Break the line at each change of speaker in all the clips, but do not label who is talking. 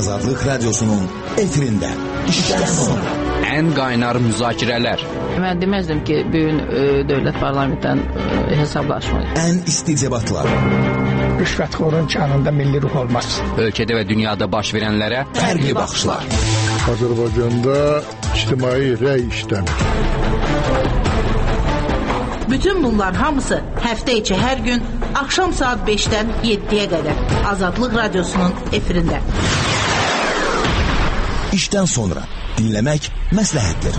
Azadlık Radyosu'nun efirinde işten sonra.
En qaynar müzakirələr.
Mən deməzdim ki, bugün dövlət parlamentdən hesablaşmayır.
En isti debatlar.
Rüşvətxorun canında milli ruh olmaz.
Ölkədə və dünyada baş verənlərə
fərqli baxışlar.
Azərbaycanda ictimai rəy işləmir.
Bütün bunlar hamısı həftə içi hər gün axşam saat 5-dən 7-yə qədər Azadlıq Radyosu'nun efirində.
İşten sonra dinlemek məsləhətdir.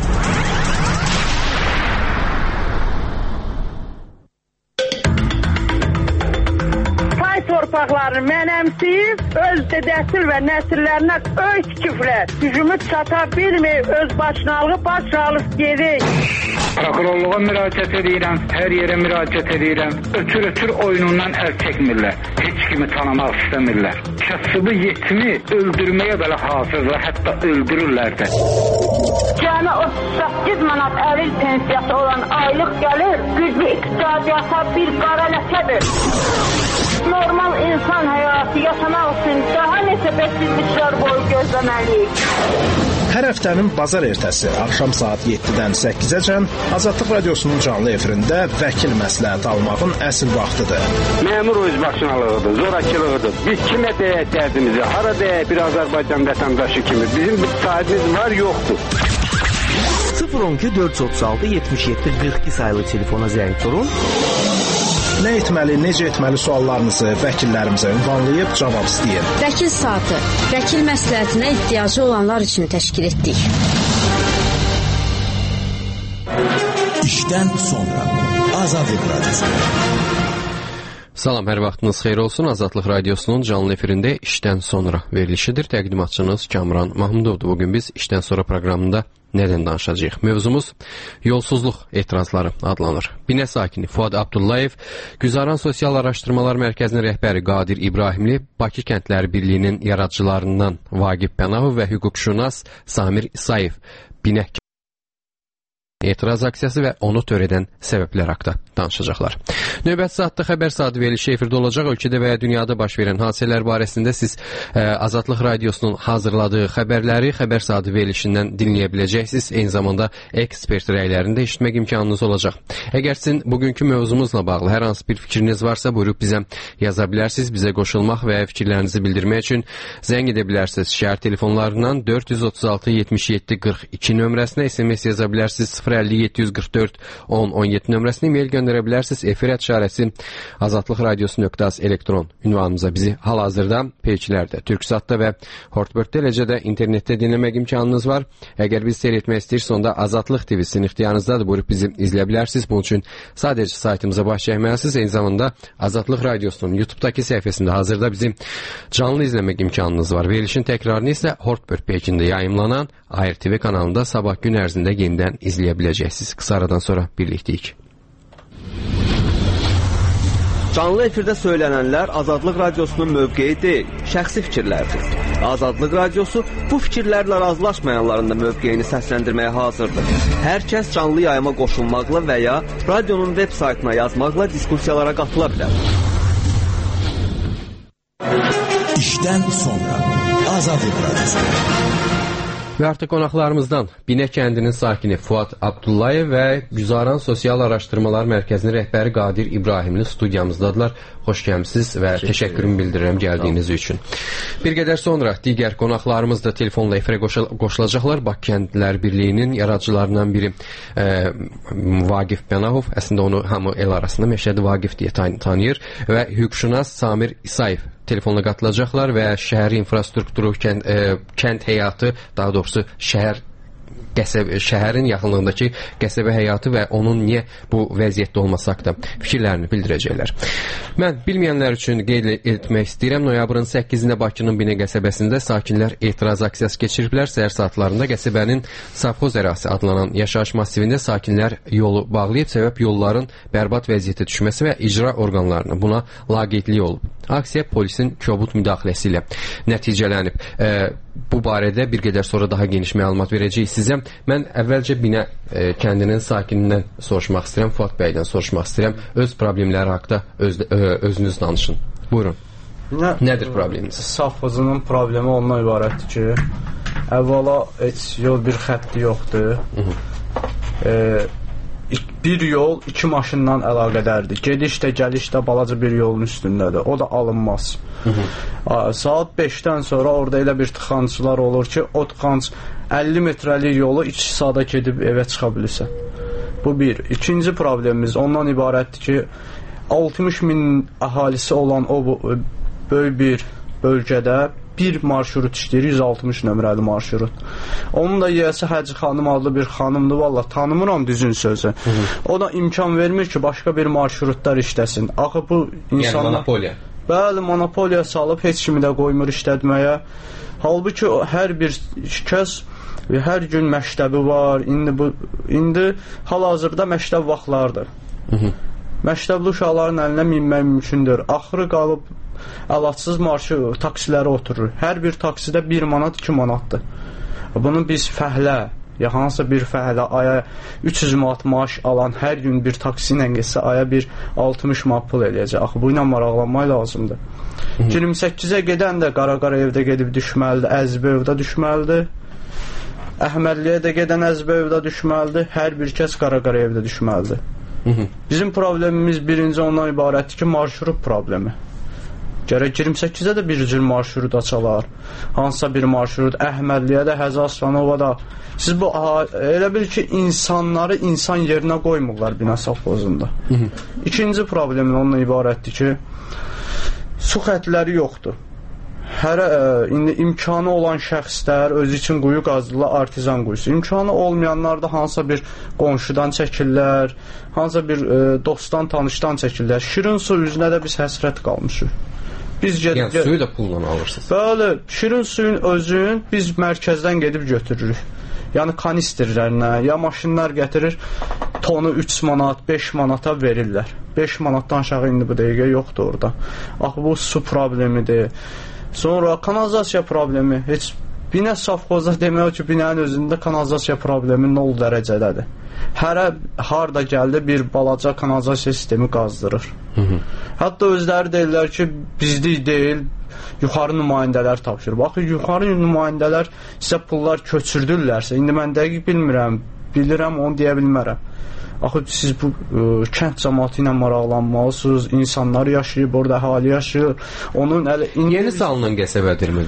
Torpaqlarını mənəmsiyib, öz dədəsil və nəsillərinə öz küfrlər, gücümüz çata bilməyib, öz başınalığı baş alıb gedik.
Prokurorluğa müraciət edirəm, hər yerə müraciət edirəm. Ötür oyunundan əl çəkmirlər. Heç kimi tanımaq istəmirlər. Kasıbı yetimi öldürməyə belə hazırlar, hətta öldürürlər də.
Cəmi 38 manat əril pensiyası olan aylıq gəlir, güclü iqtisadiyyata bir qara ləkədir. Normal insan həyatı yaşamaq üçün daha neçə bəsizliklər boyu gözləməliyik.
Hər həftənin bazar ertəsi axşam saat 7-dən 8-əcən Azadlıq Radyosu'nun canlı efirində vəkil məsləhət almağın əsl vaxtıdır.
Məmur özbaşınalığıdır, zorakılığıdır. Biz kimə deyək dərdimizi, hara deyək bir Azərbaycan vətəndaşı kimi. Bizim bir sahibimiz var, yoxdur.
012 436 77 42 sayılı telefona zəng vurun.
Nə etməli, necə etməli suallarınızı vəkillərimizə ünvanlayıb cavab istəyin.
Vəkil saatı, vəkil məsləhətinə ehtiyacı olanlar üçün təşkil etdik.
İşten sonra Azadlıq Radyosu.
Salam, hər vaxtınız xeyir olsun. Azadlıq Radyosu'nun canlı efirində işdən sonra verilişidir. Təqdimatçınız Kamran Mahmudovdur. Bugün biz işdən sonra proqramında nədən danışacağıq? Mövzumuz yolsuzluq etirazları adlanır. Binə sakini Fuad Abdullayev, Güzaran Sosial Araşdırmalar Mərkəzinin rəhbəri Qadir İbrahimli, Bakı Kəndləri Birliyinin yaradıcılarından Vaqif Pənahov və hüquqşünas Samir İsayev Binə etiraz aksiyası və onu törədən səbəblər haqda danışacaqlar. Növbəti saatda xəbər saatı verilişi efirdə olacaq. Ölkədə və ya dünyada baş verən hadisələr barəsində siz Azadlıq Radyosu'nun hazırladığı xəbərləri xəbər saatı verilişindən dinləyə biləcəksiniz. Eyni zamanda ekspert rəylərini də eşitmək imkanınız olacaq. Əgər sizin bugünkü mövzumuzla bağlı hər hansı bir fikriniz varsa, buyurub bizə yaza bilərsiniz. Bizə qoşulmaq və fikirlərinizi bildirmək üçün zəng edə bilərsiniz. Şəhər telefonlarından 436 77 42 nömrəsinə SMS yaza bilərsiniz. 050-744-10-17 nömrəsini mail göndərə bilərsiniz. Efir@şarəsi azadlıqradiosu.az elektron ünvanımıza bizi hal-hazırda peyçilərdə, Türksatda və Hortbird-də, eləcə də internetdə dinləmək imkanınız var. Əgər biz seyr etmək istəyirsiniz, onda Azadlıq TV-sinin ixtiyarınızdadır. Buyurub bizi izləyə bilərsiniz. Bunun üçün sadəcə saytımıza baş çəkməlisiniz. Eyni zamanda Azadlıq Radyosu'nun YouTube-daki səhifəsində hazırda bizim canlı izləmək imkanınız var. Verilişin təkrarını isə Hortbird peycində yayımlanan Air TV kanalında sabah gün ərzində yenidən izləyə biləcəksiniz. Qısa aradan sonra birlikdəyik.
Canlı efirdə söylənənlər Azadlıq Radyosu'nun mövqeyi deyil, şəxsi fikirlərdir. Azadlıq Radyosu bu fikirlərlə razılaşmayanların da mövqeyini səsləndirməyə hazırdır. Hər kəs canlı yayıma qoşulmaqla və ya radionun web saytına yazmaqla diskussiyalara qatıla bilər.
İşten sonra Azadlıq Radyosu.
Və artıq qonaqlarımızdan Binə kəndinin sakini Fuad Abdullayev və Güzaran Sosial Araşdırmalar Mərkəzinin rəhbəri Qadir İbrahimli studiyamızdadılar. Xoş gəlmisiniz və təşəkkürümü bildirirəm gəldiyiniz üçün. Bir qədər sonra digər qonaqlarımız da telefonla efirə qoşulacaqlar. Bakı Kəndlər Birliyinin yaradıcılarından biri Vaqif Pənahov, əslində onu hamı el arasında Məşədi Vaqif deyə tanıyır, və hüquqşünas Samir İsayev telefonla qatılacaqlar və şəhər infrastrukturu, kənd həyatı, daha doğrusu şəhərin yaxınlığındakı qəsəbə həyatı və onun niyə bu vəziyyətdə olması haqqında fikirlərini bildirəcəklər. Mən bilməyənlər üçün qeyd etmək istəyirəm. Noyabrın 8-də Bakının Binə qəsəbəsində sakinlər etiraz aksiyası keçiriblər. Səhər saatlarında qəsəbənin Savxoz ərazisi adlanan yaşayış massivində sakinlər yolu bağlayıb, səbəb yolların bərbad vəziyyətə düşməsi və icra orqanlarının buna laqeydliyi olub. Aksiya polisin kobud müdaxiləsi ilə nəticələnib. Bu barədə bir qədər sonra daha geniş məlumat verəcəyik sizə. Mən əvvəlcə Binə kəndinin sakinindən soruşmaq istəyirəm, Fuad bəydən soruşmaq istəyirəm. Öz problemləri haqqında özünüz danışın. Buyurun. Nədir probleminiz?
Safxozun problemi ondan ibarətdir ki, əvvəla heç yol bir xətti yoxdur. Bir yol 2 maşınla əlaqədardır. Gediş də, gəliş də balaca bir yolun üstündədir. O da alınmaz. Saat 5-dən sonra orada elə bir tıxancılar olur ki, o tıxanc 50 metrəlik yolu 2 saata gedib evə çıxa bilirsən. Bu bir. İkinci problemimiz ondan ibarətdir ki, 60 min əhalisi olan o böyük bir bölgədə bir marşrut işləyir, 160 nömrəli marşrut. Onun da yiyəsi Hacı xanım adlı bir xanımdır, valla tanımıram düzün sözü. O da imkan vermir ki, başqa bir marşrutlar işləsin. Axı bu insanlar...
Yəni monopoliya.
Bəli, monopoliya salıb heç kimi də qoymur işlətməyə. Halbuki hər bir kəs hər gün məktəbi var. İndi hal-hazırda məktəb vaxtlardır. Məktəbli uşaqların əlinə minmək mümkündür. Axırı qalıb əlacsız marşı taksilərə oturur. Hər bir taksidə 1 manat, 2 manatdır. Bunu biz fəhlə, ya hansısa bir fəhlə aya 300 manat maaş alan hər gün bir taksi ilə getsə aya bir 60 manat pul eləyəcək. Axı bu ilə maraqlanmaq lazımdır. 28-ə gedən də Qaraqarayevdə gedib düşməlidir, Əzbəyevdə düşməlidir. Əhmədliyə də gedən Əzbəyevdə düşməlidir. Hər bir kəs Qaraqarayevdə düşməlidir. Bizim problemimiz birinci ondan ibarətdir ki, marşrut problemi. Gərək 28-də də bir cür marşrut açalar. Hansısa bir marşrut, Əhmədliyə də, Həzə Aslanova da. Siz bu, elə bil ki, insanları insan yerinə qoymurlar bina safxozunda. İkinci problemin ondan ibarətdir ki, su xətləri yoxdur. İndi imkanı olan şəxslər özü üçün quyu qazdırlar, artizan quyusu. İmkanı olmayanlar da hansısa bir qonşudan çəkirlər, hansısa bir dostdan, tanışdan çəkirlər. Şirin su üzünə də biz həsrət qalmışıq.
Yəni suyu da pulla alırsınız.
Bəli, şirin suyun özün biz mərkəzdən gedib götürürük. Yəni kanisterlərlə, ya maşınlar gətirir, tonu 3 manat, 5 manata verirlər. 5 manatdan aşağı indi bu dəqiqə yoxdur orada. Axı bu su problemidir. Sonra kanalizasiya problemi. Heç binə safxozda demək ki, binənin özündə kanalizasiya problemi 0 dərəcədədir. Harda gəldi bir balaca kanalizasiya sistemi qazdırır. Hətta özləri deyirlər ki, bizlik deyil, yuxarı nümayəndələr tapşırır. Baxın, yuxarı nümayəndələr sizə pullar köçürdürlərsə, indi mən dəqiq bilmirəm, bilirəm, onu deyə bilmərəm. Axı siz bu kənd cəmaatı ilə maraqlanmalısınız, insanlar yaşayır, orada əhali yaşayır.
Yeni salınan qəsəbədirmi?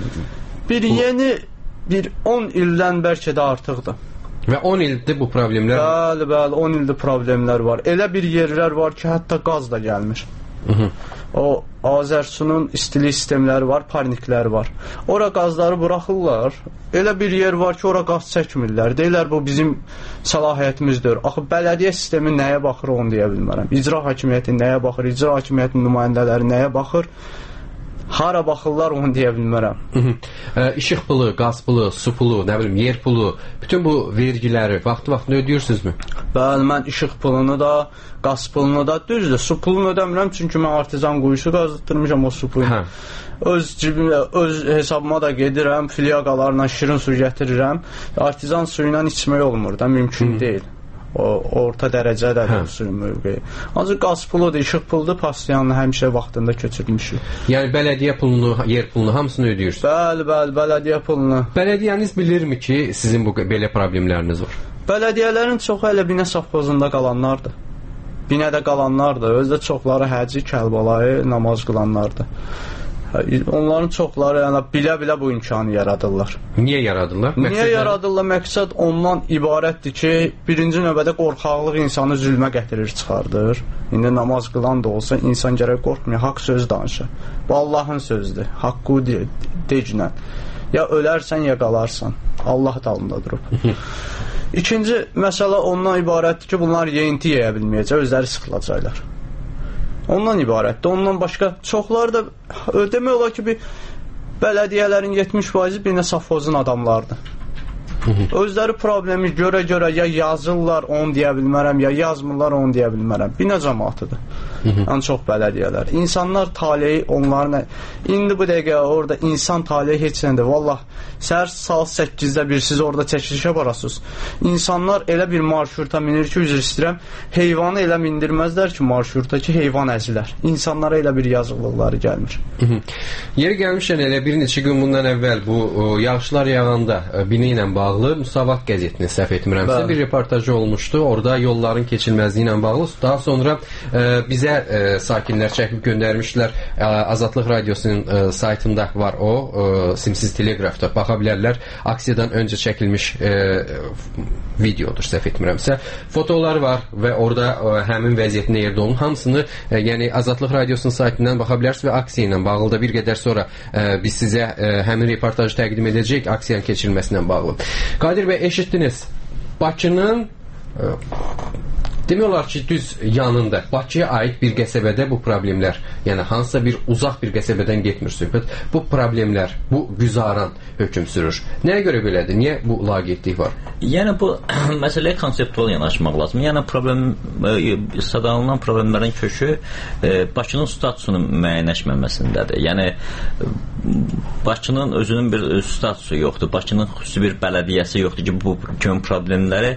Bir 10 ildən bəlkə də artıqdır.
Və 10 ildir bu problemlər var?
Bəli, 10 ildir problemlər var. Elə bir yerlər var ki, hətta qaz da gəlmir. O Azərsunun istilik sistemləri var, parniklər var. Ora qazları buraxırlar. Elə bir yer var ki, ora qaz çəkmirlər. Deyirlər, bu bizim səlahiyyətimizdir. Axı, bələdiyyə sistemi nəyə baxır, onu deyə bilmərəm. İcra hakimiyyəti nəyə baxır, icra hakimiyyətinin nümayəndələri nəyə baxır, hara baxırlar, onu deyə bilmərəm.
İşıq pulu, qaz pulu, su pulu, nə bilim, yer pulu, bütün bu vergiləri vaxtı-vaxtında ödəyirsizmi?
Bəli, mən işıq pulunu da, qaz pulunu da, düzdür, su pulunu ödəmirəm, çünki mən artizan quyusu qazdırmışam o su pulunu. Öz cibimlə, öz hesabıma da gedirəm, filyaqalarla şirin su gətirirəm. Artizan suyla içmək olmur da, mümkün deyil. Orta dərəcədədir suyun mövqeyi. Ancaq qaz puludur, işıq puludur, pasiyanını həmişə vaxtında köçürmüşük.
Yəni bələdiyyə pulunu, yer pulunu hamısını ödəyirsiniz?
Bəli, bələdiyyə pulunu.
Bələdiyyəniz bilirmi ki, sizin bu belə problemləriniz var?
Bələdiyyələrin çoxu elə binə safxozunda qalanlardır. Binədə qalanlardır. Özdə çoxları həci, Kəlbalayı, namaz qılanlardır. Onların çoxları bilə-bilə bu imkanı yaradırlar.
Niyə yaradırlar?
Niyə yaradırlar? Məqsəd ondan ibarətdir ki, birinci növbədə qorxaqlıq insanı zülmə gətirir, çıxardır. İndi namaz qılan da olsa, insan gərək qorxmuyor, haqq söz danışır. Bu Allahın sözüdür, haqqı decinən. Ya ölərsən, ya qalarsan. Allah dalında durub. İkinci məsələ ondan ibarətdir ki, bunlar yeyinti yeyə bilməyəcək, özləri sıxılacaqlar. Ondan ibarətdir. Ondan başqa çoxları da demək olar ki, bir bələdiyyələrin 70% bir də safxozun adamlardır. Özləri problemi görə ya yazırlar, onu deyə bilmərəm, ya yazmırlar, onu deyə bilmərəm. Binə cəmatıdır. ən çox bələdiyyələr. İnsanlar taleyi onların indi bu dəqiqə orada insan taleyi heç nədir. Vallah səhər saat 8-də bir siz orada çəkilişə barasınız. İnsanlar elə bir marşruta minir ki, üzr istəyirəm, heyvanı elə mindirməzlər ki, marşruta ki, heyvan əzilər. İnsanlara elə bir yazıqlıqları gəlmir.
Yeri gəlmişən elə bir neçə gün bundan əvvəl bu yağışlar yağanda bina ilə bağlı Müsavat qəzetinin səhv etmirəmsə bir reportajı olmuşdu. Orada yolların keçilməzliyi ilə bağlı. Daha sonra bizə sakinlər çəkib göndərmişlər. Azadlıq Radiosunun saytında var o, Simsiz Teleqrafda baxa bilərlər. Aksiyadan öncə çəkilmiş videodur, səhv etmirəmsə. Fotolar var və orada həmin vəziyyətin yerdə olun. Hamısını, yəni Azadlıq Radiosunun saytından baxa bilərsiniz və aksiya ilə bağlı da bir qədər sonra biz sizə həmin reportajı təqdim edəcəyik aksiyanın keçirilməsinə bağlı. Qadir bəy, eşitdiniz. Bakının demək olar ki, düz yanında Bakıya aid bir qəsəbədə bu problemlər, yəni hansısa bir uzaq bir qəsəbədən getmir söhbət. Bu problemlər, bu güzaran hökm sürür. Nəyə görə belədir? Niyə bu laqeydlik var?
Yəni bu məsələyə konseptual yanaşmaq lazım. Yəni sadalanılan problemlərin kökü Bakının statusunun müəyyənləşməməsindədir. Yəni Bakının özünün bir statusu yoxdur. Bakının xüsusi bir bələdiyyəsi yoxdur ki, bu kimi problemləri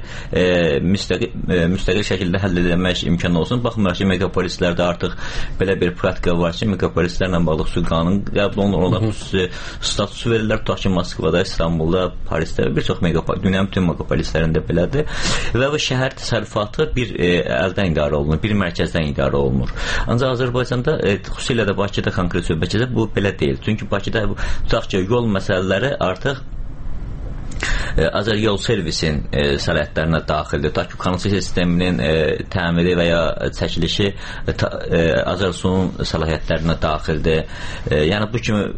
müstəqil şəkildə həll edilmək imkanı olsun. Baxmayaraq ki, megapolislərdə artıq belə bir praktika var ki, megapolislərlə bağlı xüsusi qanun qəbul olunur, onlara xüsusi statusu verirlər. Tutaq ki, Moskvada, İstanbulda, Parisdə bir çox dünyanın bütün megapolislərində belədir. Və bu şəhər təsərrüfatı bir əldən idarə olunur, bir mərkəzdən idarə olunur. Ancaq Azərbaycanda, xüsusilə də Bakıda konkret söhbətdə bu belə deyil. Çünki Bakıda tutaq ki, yol məsələləri artıq Azəryol servisin səlahiyyətlərinə daxildir. Ta ki, kanalizasiya sisteminin təmiri və ya çəkilişi Azərsunun səlahiyyətlərinə daxildir. Yəni bu kimi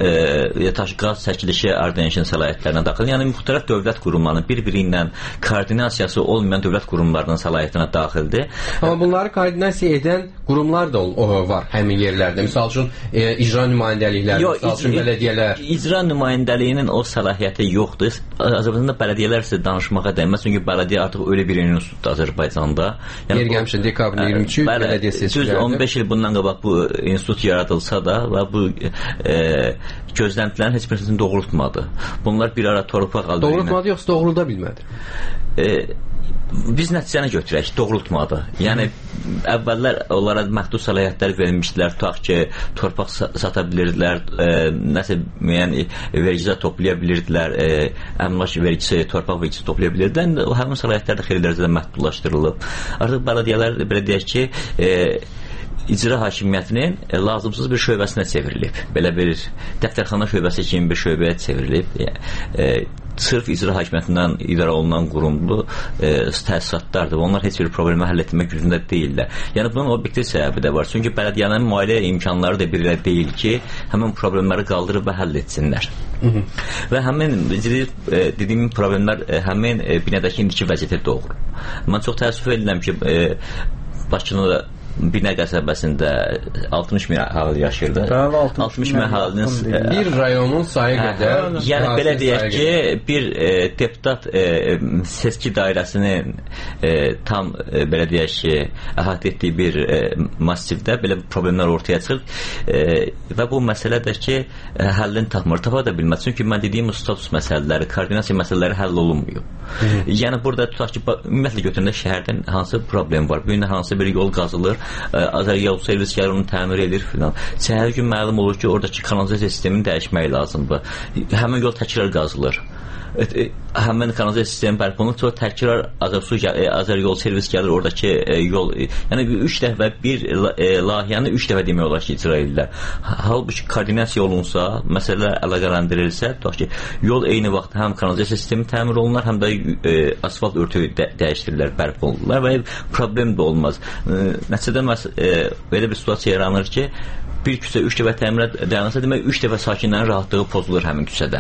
qaz çəkilişi Ardenişin səlahiyyətlərinə daxil. Yəni müxtəlif dövlət qurumlarının bir-biri ilə koordinasiyası olmayan dövlət qurumlarının səlahiyyətinə daxildir.
Amma bunları koordinasiya edən qurumlar da var həmin yerlərdə. Misal üçün icra nümayəndəlikləri, misal üçün bələdiyyələr.
İcra nümayəndəliyinin o səlahiyyəti yoxdur. Azərbaycanda bələdiyyələr sizə danışmağa dəyməz. Çünki bələdiyyə artıq öyle bir institutdur Azərbaycanda.
Yer gəlmişən dekabrın 23-ü bələdiyyə seçkilərdə. 15
il bundan qabaq bu institut yaradılsa da və bu gözləntilərin heç birisini doğrultmadı. Bunlar bir ara torpaq aldı.
Doğrultmadı yoxsa doğrulda bilmədi?
Biz nəticəni götürək, doğrultmadı. Yəni əvvəllər onlara məhdud səlahiyyətlər verilmişdilər, tutaq ki, torpaq sata bilirdilər, nəsə müəyyən vergilər toplaya bilirdilər, əmlak vergisi, torpaq vergisi toplaya bilirdilər. Həmin səlahiyyətlər də xeyli dərəcədə məhdudlaşdırılıb. Artıq bələdiyyələr belə deyək ki, icra hakimiyyətinin lazımsız bir şöbəsinə çevrilib. Belə bir dəftərxana şöbəsi kimi bir şöbəyə çevrilib. Sırf icra hakimiyyətindən idarə olunan qurumlu təsisatlardır. Onlar heç bir problemi həll etmək gücündə deyillər. Yəni bunun obyektiv səbəbi də var. Çünki bələdiyyənin maliyyə imkanları da bir elə deyil ki, həmin problemləri qaldırıb və həll etsinlər. Və həmin dediyim problemlər həmin binədəki indiki vəziyyətə doğru. Mən çox təəssüf edirəm ki, Bakının Binə qəsəbəsində 60 min əhali yaşayırdı. 60 min əhalinin
bir rayonun sayı qədər.
Yəni belə deyək ki, bir deputat seçki dairəsinin tam belə deyək ki, əhatə etdiyi bir massivdə belə problemlər ortaya çıxır və bu məsələdir ki, həllini tapmır, tapa da bilməz. Çünki mən dediyim status məsələləri, koordinasiya məsələləri həll olunmuyor. Yəni burada tutaq ki, ümumiyyətlə götürəndə şəhərdən hansı problem var? Bu gün hansı bir yol qazılır, Azəryol servis gəlir, onu təmir edir filan. Səhər gün məlum olur ki, oradakı kanalizasiya sistemini dəyişmək lazımdır. Həmin yol təkrar qazılır. Həmin kanalizasiya sistemi bərpa olunur, sonra təkrar Azəryol servis gəlir, oradakı yol, yəni 3 dəfə bir layihəni 3 dəfə demək olar ki, icra edirlər. Halbuki koordinasiya olunsa, məsələlər əlaqələndirilsə, tutaq ki, yol eyni vaxt həm kanalizasiya sistemi təmir olunur, həm də asfalt örtüyü dəyişdirirlər, bərpa olunurlar və problem də olmaz. Nəticədə belə bir situasiya yaranır ki, bir küçə 3 dəfə təmirat dayanırsa, demək 3 dəfə sakinlərin rahatlığı pozulur həmin küçədə.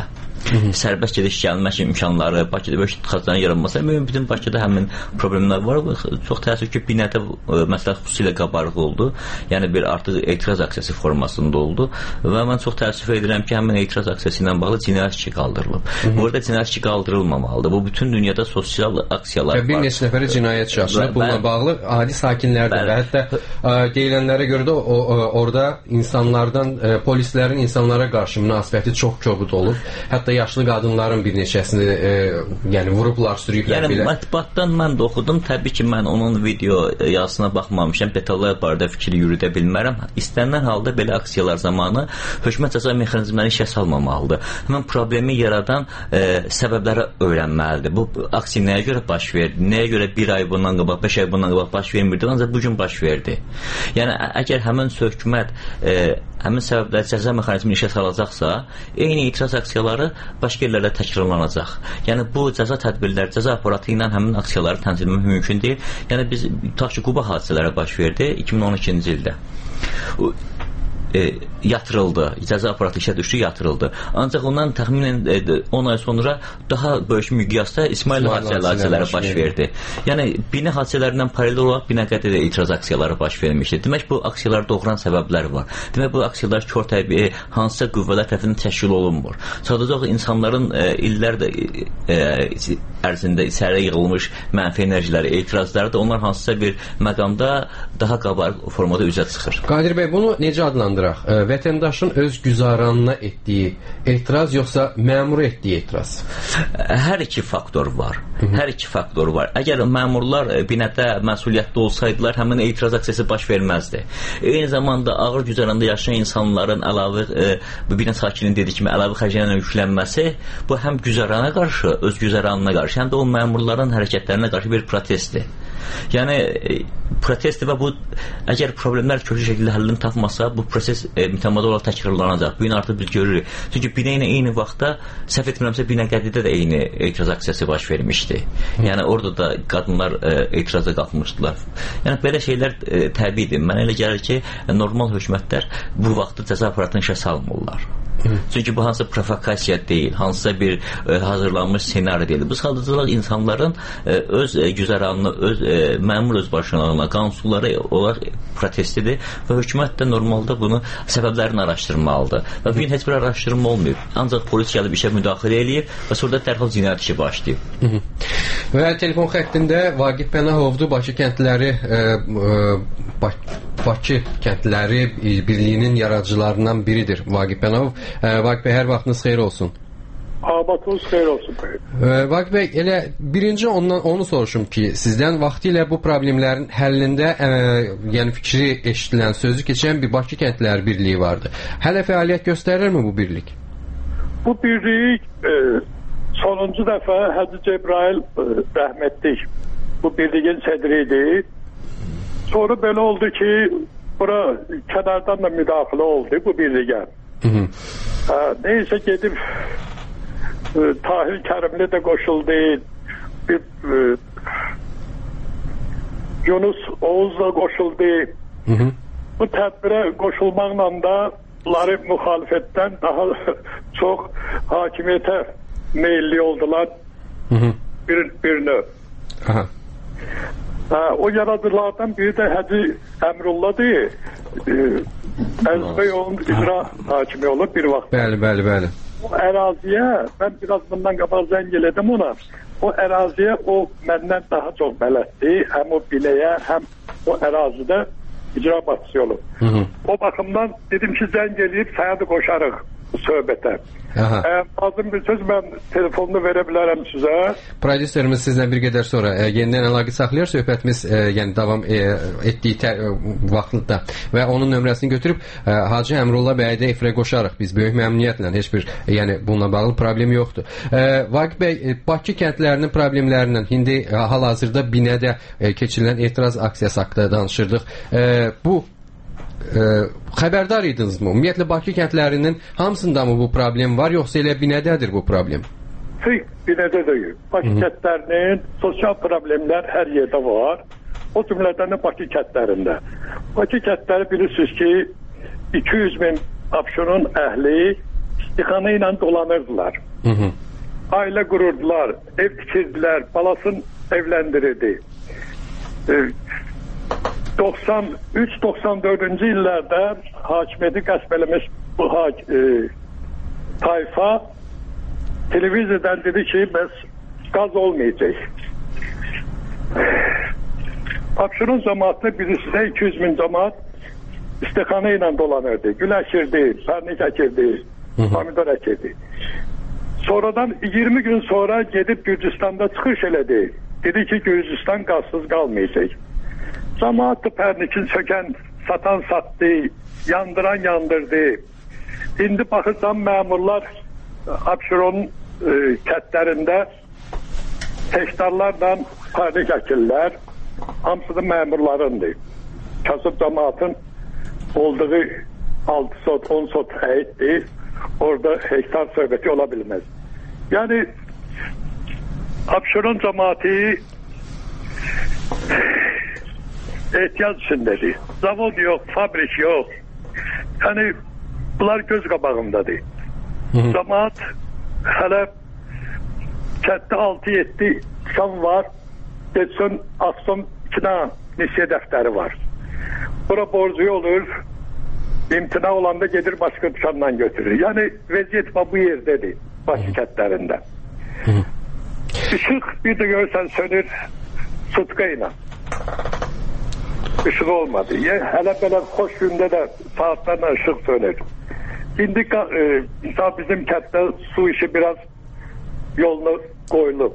sərbəst gediş gəlmək imkanları, Bakıda böyük ixtixacların yaranması, bütün Bakıda həmin problemlər var. Çox təəssüf ki, binədə məsələ xüsusilə qabarıq oldu. Yəni bir artıq etiraz aksiyası formasında oldu və mən çox təəssüf edirəm ki, həmin etiraz aksiyası ilə bağlı cinayət işi qaldırılıb. Burada cinayət işi qaldırılmamalıdır. Bu bütün dünyada sosial aksiyalar var.
Bir neçə nəfərə cinayət işi açılıb. Bununla bağlı adi sakinlər də və hətta deyilənlərə görə də orada insanlardan, polislərin insanlara qarşı münasibəti çox kobud olub. Hətta yaşlı qadınların bir neçəsini yəni vurublar, sürüyüblər belə.
Yəni mətbuatdan mən də oxudum. Təbii ki, mən onun video yazısına baxmamışam. Detallar barədə fikir yürüdə bilmərəm. İstənilən halda belə aksiyalar zamanı hökumət cəza mexanizmləri işə salmamalıdır. Həmin problemi yaradan səbəbləri öyrənməlidir. Bu aksiya nəyə görə baş verdi? Nəyə görə bir ay bundan qabaq, 5 ay bundan qabaq baş vermirdi? Ancaq bugün baş verdi. Yəni əgər həmin hökumət həmin səbəbləri cəza mexanizmini işə salacaqsa, eyni etiraz aksiyaları başqa yerlərdə təkrarlanacaq. Yəni bu cəza tədbirləri, cəza aparatı ilə həmin aksiyaları tənzim etmək mümkün deyil. Yəni biz tutaq ki, Quba hadisələri baş verdi 2012-ci ildə. Yatırıldı. Cəza aparatı işə düşdü, yatırıldı. Ancaq ondan təxminən 10 ay sonra daha böyük miqyasda İsmail hadisələri baş verdi. Yəni bina hadisələrindən paralel olaraq Binəqədidə də etiraz aksiyaları baş vermişdi. Demək bu aksiyaları doğuran səbəblər var. Demək bu aksiyalar kör təbii hansısa qüvvələr tərəfindən təşkil olunmur. Sadəcə insanların illər ərzində içəriyə yığılmış mənfi enerjiləri, etirazları da onlar hansısa bir məqamda daha qabarıq formada üzə çıxır.
Qadir bəy, bunu necə adlandıraq? Vətəndaşın öz güzaranına etdiyi etiraz yoxsa məmur etdiyi etiraz?
Hər iki faktor var. Hər iki faktor var. Əgər məmurlar binədə məsuliyyətli olsaydılar, həmin etiraz aksiyası baş verməzdi. Eyni zamanda ağır güzaranda yaşayan insanların əlavə binə sakininin dediyi kimi əlavə xərclərlə yüklənməsi bu həm güzarana qarşı, öz güzaranına qarşı, həm də o məmurların hərəkətlərinə qarşı bir protestdir. Yəni protestdir və bu əgər problemlər köklü şəkildə həllini tapmasa, bu proses mütəmadi olaraq təkrarlanacaq. Bu gün artıq biz görürük. Çünki binə ilə eyni vaxtda səhv etmirəmsə Binəqədidə də eyni etiraz aksiyası baş vermişdi. Yəni orada da qadınlar etiraza qalxmışdılar. Yəni belə şeylər təbiidir. Mənə elə gəlir ki, normal hökumətlər bu vaxtda cəza aparatını işə salmırlar. Çünki bu hansısa provokasiya deyil, hansısa bir hazırlanmış senari deyil. Bu sadəcə insanların öz güzəranını, öz məmur öz başlanğına, qanunçulara olaraq protestidir və hökumət də normalda bunu səbəblərini araşdırmalıdır. Və bu gün heç bir araşdırma olmayıb. Ancaq polis gəlib işə müdaxilə eləyib və sonra dərhal cinayət işi başlayıb.
Və telefon xəttində Vaqif Pənahovdur, Bakı kəndliləri Bakı kəndliləri birliyinin yaradıcılarından biridir Vaqif Pənahov. Vaqif bəy, hər vaxtınız xeyir olsun.
Vaxtınız xeyir olsun.
Vaqif bəy, elə birinci onu soruşum ki, sizdən vaxtilə bu problemlərin həllində yəni fikri eşidilən, sözü keçən bir Bakı kəndliləri birliyi vardı. Hələ fəaliyyət göstərirmi bu birlik?
Bu birlik sonuncu dəfə Hacı Cebrail rəhmətlik bu birliyin sədri idi. Sonra belə oldu ki, bura kənardan da müdaxilə oldu bu birliyə. Neysə gedib Tahir Kərimli də qoşuldu, Yunus Oğuz da qoşuldu. Bu tədbirə qoşulmaqla da bunları müxalifətdən daha çox hakimiyyətə meyilli oldular birini. O yaradıcılardan biri də Hacı Əmrullah'dır. Əzbəy onun icra hakimi olur bir vaxt.
Bəli.
O əraziyə, mən biraz bundan qabaq zəng elədim ona, o əraziyə o məndən daha çox bələddir. Həm o biləyə, həm o ərazidə icra başçısı olub. O baxımdan dedim ki, zəng eləyib sənədi qoşarıq bu söhbətə. Lazım bir söz mən telefonunu verə bilərəm sizə.
Prodüserimiz sizlə bir qədər sonra yenidən əlaqə saxlayır, söhbətimiz yəni davam etdiyi vaxtda və onun nömrəsini götürüb Hacı Əmrullah bəyə də efirə qoşarıq biz böyük məmnuniyyətlə, heç bir yəni bununla bağlı problem yoxdur. Vaqif bəy, Bakı kəndlərinin problemlərindən indi hal-hazırda binədə keçirilən etiraz aksiyası haqqında danışırdıq. Bu xəbərdar idinizmi? Ümumiyyətlə Bakı kəndlərinin hamısında mı bu problem var, yoxsa elə binədədir bu problem?
Binədə deyil. Bakı kəndlərinin sosial problemlər hər yerdə var. O cümlədən də Bakı kəndlərində. Bakı kəndləri bilirsiniz ki 200 min Abşeron əhli İstiqanı ilə dolanırdılar. Ailə qururdular, ev tikirdilər, balasını evləndirirdi. 93-94-cü illərdə hakimiyyəti qəsb eləmiş bu tayfa televiziyadan dedi ki, bəs qaz olmayacaq. Abşeron cəmaatında birisidə 200.000 cəmaat istiqanı ilə dolanırdı. Gül əkirdi, pərnik əkirdi, pomidor əkirdi. Sonradan 20 gün sonra gedib Gürcüstanda çıxış elədi. Dedi ki, Gürcüstan qazsız qalmayacaq. Cəmaat da pərnikin sökən, satan satdı, yandıran yandırdı. İndi baxırsan məmurlar Abşeronun kətlərində hektarlarla pərnik əkirlər. Hamısı da məmurlarındır. Kasıb cəmaatın olduğu 6 sot, 10 sot həyətdir. Orada hektar söhbəti ola bilməz. Yəni Abşeron cəmaati ehtiyac içindədir. Zavod yox, fabrik yox. Yəni bunlar göz qabağındadır. Cəmaat hələ kətdə 6-7 uşaq var. Geçsin Aston 2 dənə nisiyə dəftəri var. Bura borcu olur. İmtina olanda gedir başqa dükkanla götürür. Yəni vəziyyət bu yerdədir. Bakı kətlərində. Işıq bir də görürsən sönür sutka ilə. Işıq olmadı. Hələ belə xoş gündə də saatlarla ışıq sönür. İndi bizim kətdə su işi biraz yolunu qoyulub.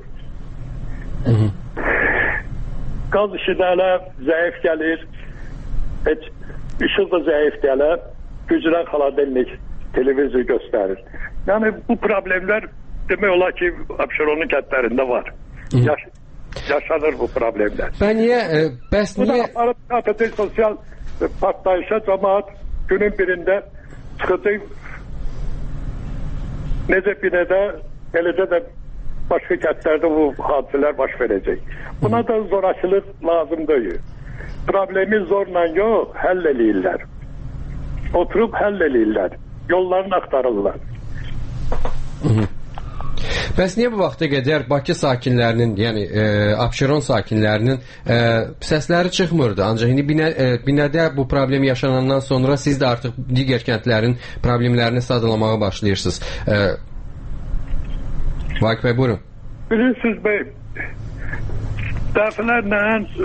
Qaz işi də hələ zəif gəlir. Heç işıq da zəifdir hələ. Güclən xaladelnik televizor göstərir. Yəni bu problemlər demək olar ki Abşeronun kətlərində var. Yaşanır bu problemlər.
Bəs
Bu da
niyə
aparıb sosial partlayışa cəmaat günün birində çıxacaq necə binədə eləcə də başqa kətlərdə bu hadisələr baş verəcək. Buna da zorakılıq lazım deyil. Problemi zorla yox, həll eləyirlər. Oturub həll eləyirlər. Yollarını axtarırlar.
Bəs niyə bu vaxta qədər Bakı sakinlərinin, yəni Abşeron sakinlərinin səsləri çıxmırdı? Ancaq indi binədə bu problem yaşanandan sonra siz də artıq digər kəndlərin problemlərini sadalamağa başlayırsınız. Vaqif bəy, buyurun.
Bilirsiniz bəy, dəfələrlə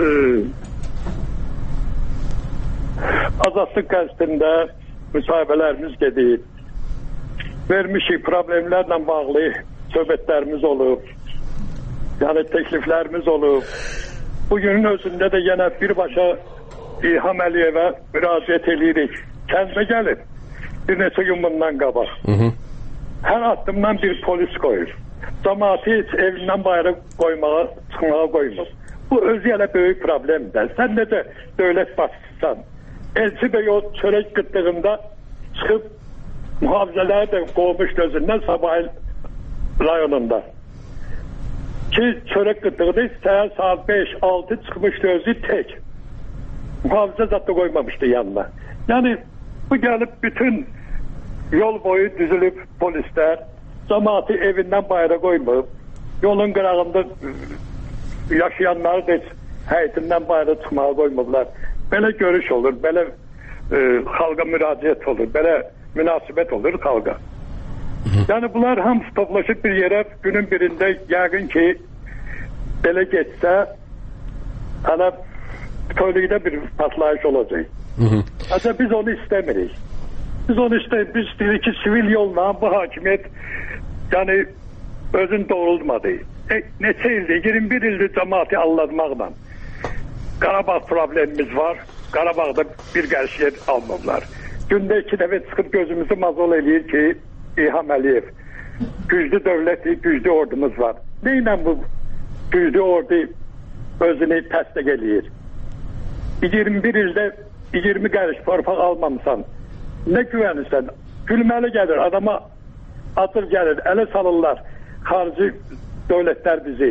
azadlıq qəzetində müsahibələrimiz gedir. Vermişik problemlərlə bağlı söhbətlərimiz olub. Yəni təkliflərimiz olub. Bugünün özündə də yenə birbaşa İlham Əliyevə müraciət edirik. Kəndə gəlin. Bir neçə gün bundan qabaq. Hər addımdan bir polis qoyur. Cəmaatı heç evindən bayra qoymağa, çıxmağa qoymur. Bu özü elə böyük problemdir. Sən necə dövlət başçısan? Elçi bəy o çörək qıtlığında çıxıb mühafizələri də qovmuş gözündən Sabahil rayonunda. Ki çörək qıtlığında səhər saat 5-6 çıxmışdı özü tək. Mühafizə zətdə qoymamışdı yanına. Yəni bu gəlib bütün yol boyu düzülüb polislər cəmaatı evindən bayra qoymur. Yolun qırağında yaşayanları da həyətindən bayra çıxmağa qoymurlar. Belə görüş olur, belə xalqa müraciət olur, belə münasibət olur xalqa. Yəni bunlar hamısı toplaşıb bir yerə günün birində yəqin ki belə getsə hələ bütövlükdə bir patlayış olacaq. Ancaq biz onu istəmirik. Biz onu istəyirik. Biz deyirik ki sivil yolla bu hakimiyyət yəni özün doğrulmadı. Neçə ildir? 21 ildir cəmaatı allatmaqla. Qarabağ problemimiz var. Qarabağda bir qəriş yer almırlar. Gündə 2 dəfə çıxıb gözümüzü mazol eləyir ki İlham Əliyev güclü dövləti, güclü ordumuz var. Neynə bu güclü ordu özünü təsdiq eləyir? 21 ildə 20 qəriş torpaq almamısan. Nə güvənirsən? Gülməli gəlir, adama atır gəlir, ələ salırlar. Xarici dövlətlər bizi.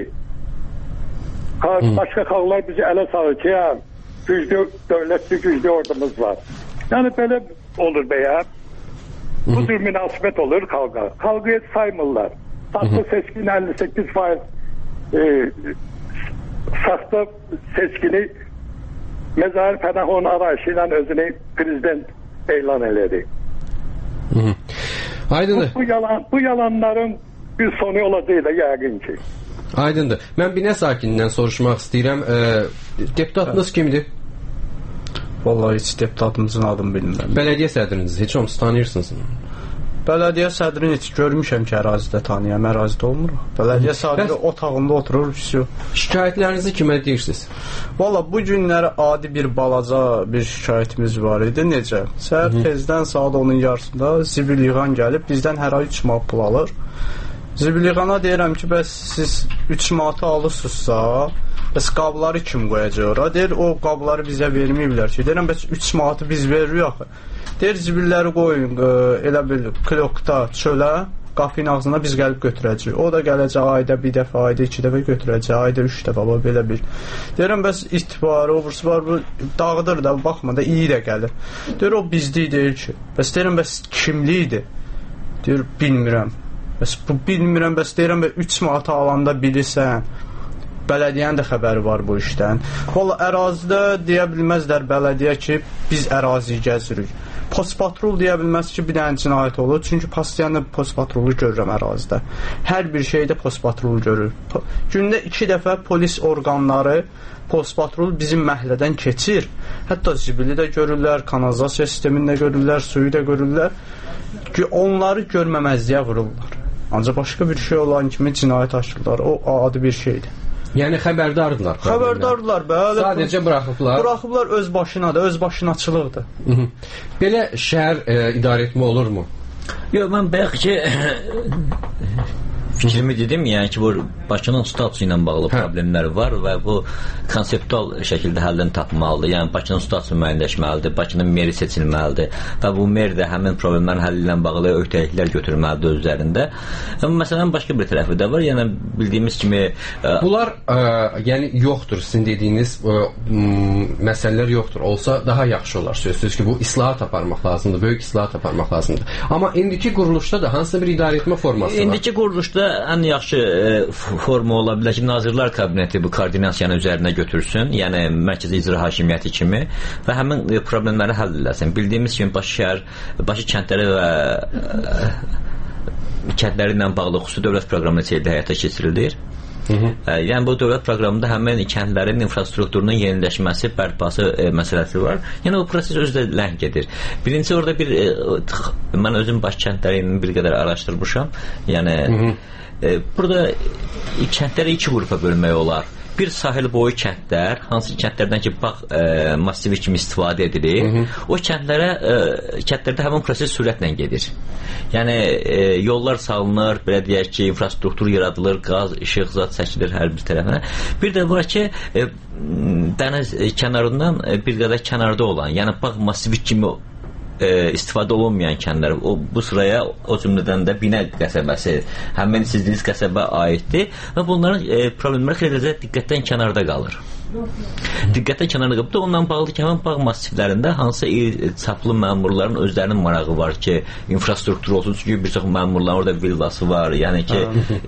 Başqa xalqlar bizi ələ salır ki, güclü dövlətli, güclü ordumuz var. Yəni belə olur bəyə. Bu cür münasibət olur xalqa. Xalqı heç saymırlar. Saxta seçkini 58% saxta seçkini Məzahir Pənahın arayışı ilə özünü prezident elan elədi.
Aydındır.
Bu yalanların bir sonu olacaq da yəqin ki.
Aydındır. Mən binə sakinindən soruşmaq istəyirəm. Deputatınız kimdir?
Vallahi heç deputatımızın adını bilmirəm.
Bələdiyyə sədriniz, heç olmasa tanıyırsınız?
Bələdiyyə sədrini heç görmüşəm ki, ərazidə tanıyam, ərazidə olmur. Bələdiyyə sədri otağında oturur,
şikayətlərinizi kimə deyirsiniz?
Valla bu günləri adi bir balaca bir şikayətimiz var idi. Necə? Səhər tezdən saat 10-un yarısında zibil yığan gəlib, bizdən hər ay 3 manat pul alır. Zibil yığana deyirəm ki, bəs siz 3 manatı alırsınızsa, bəs qabları kim qoyacaq ora? Deyir, o qabları bizə verməyiblər ki. Deyirəm, bəs 3 manatı biz veririk axı. Deyir, zibilləri qoyun, elə bil klokda çölə, qapının ağzına biz gəlib götürəcəyik. O da gələcək ayda bir dəfə, ayda 2 dəfə götürəcək, ayda 3 dəfə, belə bir. Deyirəm, bəs it var, obursu var, bu dağıdır da, baxma da, iyi də gəlir. Deyir, o bizlik deyil ki. Bəs deyirəm, bəs kimlikdir? Deyir, bilmirəm. Bəs bu bilmirəm, bəs deyirəm, 3 manata alanda bilirsən. Bələdiyyənin də xəbəri var bu işdən. Valla ərazidə deyə bilməzlər bələdiyyə ki, biz əraziyi gəzirik. Postpatrol deyə bilməz ki, bir dənə cinayət olur. Çünki pastiyanla postpatrolu görürəm ərazidə. Hər bir şeydə postpatrol görür. Gündə 2 dəfə polis orqanları postpatrol bizim məhəllədən keçir. Hətta zibili də görürlər, kanalizasiya sistemini də görürlər, suyu da görürlər. Onları görməməzliyə vururlar. Ancaq başqa bir şey olan kimi cinayət açırlar. O adi bir şeydir.
Yəni xəbərdardırlar.
Xəbərdardırlar, bəli.
Sadəcə buraxıblar.
Buraxıblar öz başına da, öz başınaçılıqdır.
Belə şəhər idarə etmə olurmu?
Yox, mən bayaq ki fikrimi dedim, yəni ki, bu Bakının statusu ilə bağlı problemlər var və bu konseptual şəkildə həllini tapmalıdır. Yəni Bakının statusu müəyyənləşməlidir, Bakının meri seçilməlidir və bu mer də həmin problemlərin həlli ilə bağlı öhdəliklər götürməlidir öz üzərində. Amma məsələn başqa bir tərəfi də var. Yəni bildiyimiz kimi
bunlar yəni yoxdur, sizin dediyiniz məsələlər yoxdur. Olsa daha yaxşı olar. Sözsüz ki, bu islahat aparmaq lazımdır, böyük islahat aparmaq lazımdır. Amma indiki quruluşda da hansısa bir idarə etmə forması var.
İndiki quruluşda ən yaxşı forma ola bilər ki, Nazirlər Kabineti bu koordinasiyanı üzərinə götürsün, yəni mərkəzi icra hakimiyyəti kimi və həmin problemləri həll eləsin. Bildiyimiz kimi Bakı kəndləri və kəndləri ilə bağlı xüsusi dövlət proqramı həyata keçirilir. Yəni bu dövlət proqramında həmin kəndlərin infrastrukturunun yeniləşməsi, bərpası məsələsi var. Yəni o proses özü də ləng gedir. Birinci orada mən özüm Bakı kəndlərini bir qədər araşdırmışam. Yəni burada kəndləri 2 qrupa bölmək olar. Bir sahil boyu kəndlər, hansı kəndlərdən ki, bağ massivi kimi istifadə edilir, o kəndlərdə həmin proses sürətlə gedir. Yəni yollar salınır, belə deyək ki, infrastruktur yaradılır, qaz, işıq, zat çəkilir hər bir tərəfə. Bir də var ki, dəniz kənarından bir qədər kənarda olan, yəni bağ massivi kimi istifadə olunmayan kəndlər bu sıraya o cümlədən də Binə qəsəbəsi, həmin sizdiniz qəsəbə aiddir və bunların problemləri xeyli diqqətdən kənarda qalır. Diqqətdən kənarda qalıb da ondan bağlıdır ki, həmin bağ massivlərində hansısa çaplı məmurların özlərinin marağı var ki, infrastruktur olsun, çünki bir çox məmurların orada villası var, yəni ki,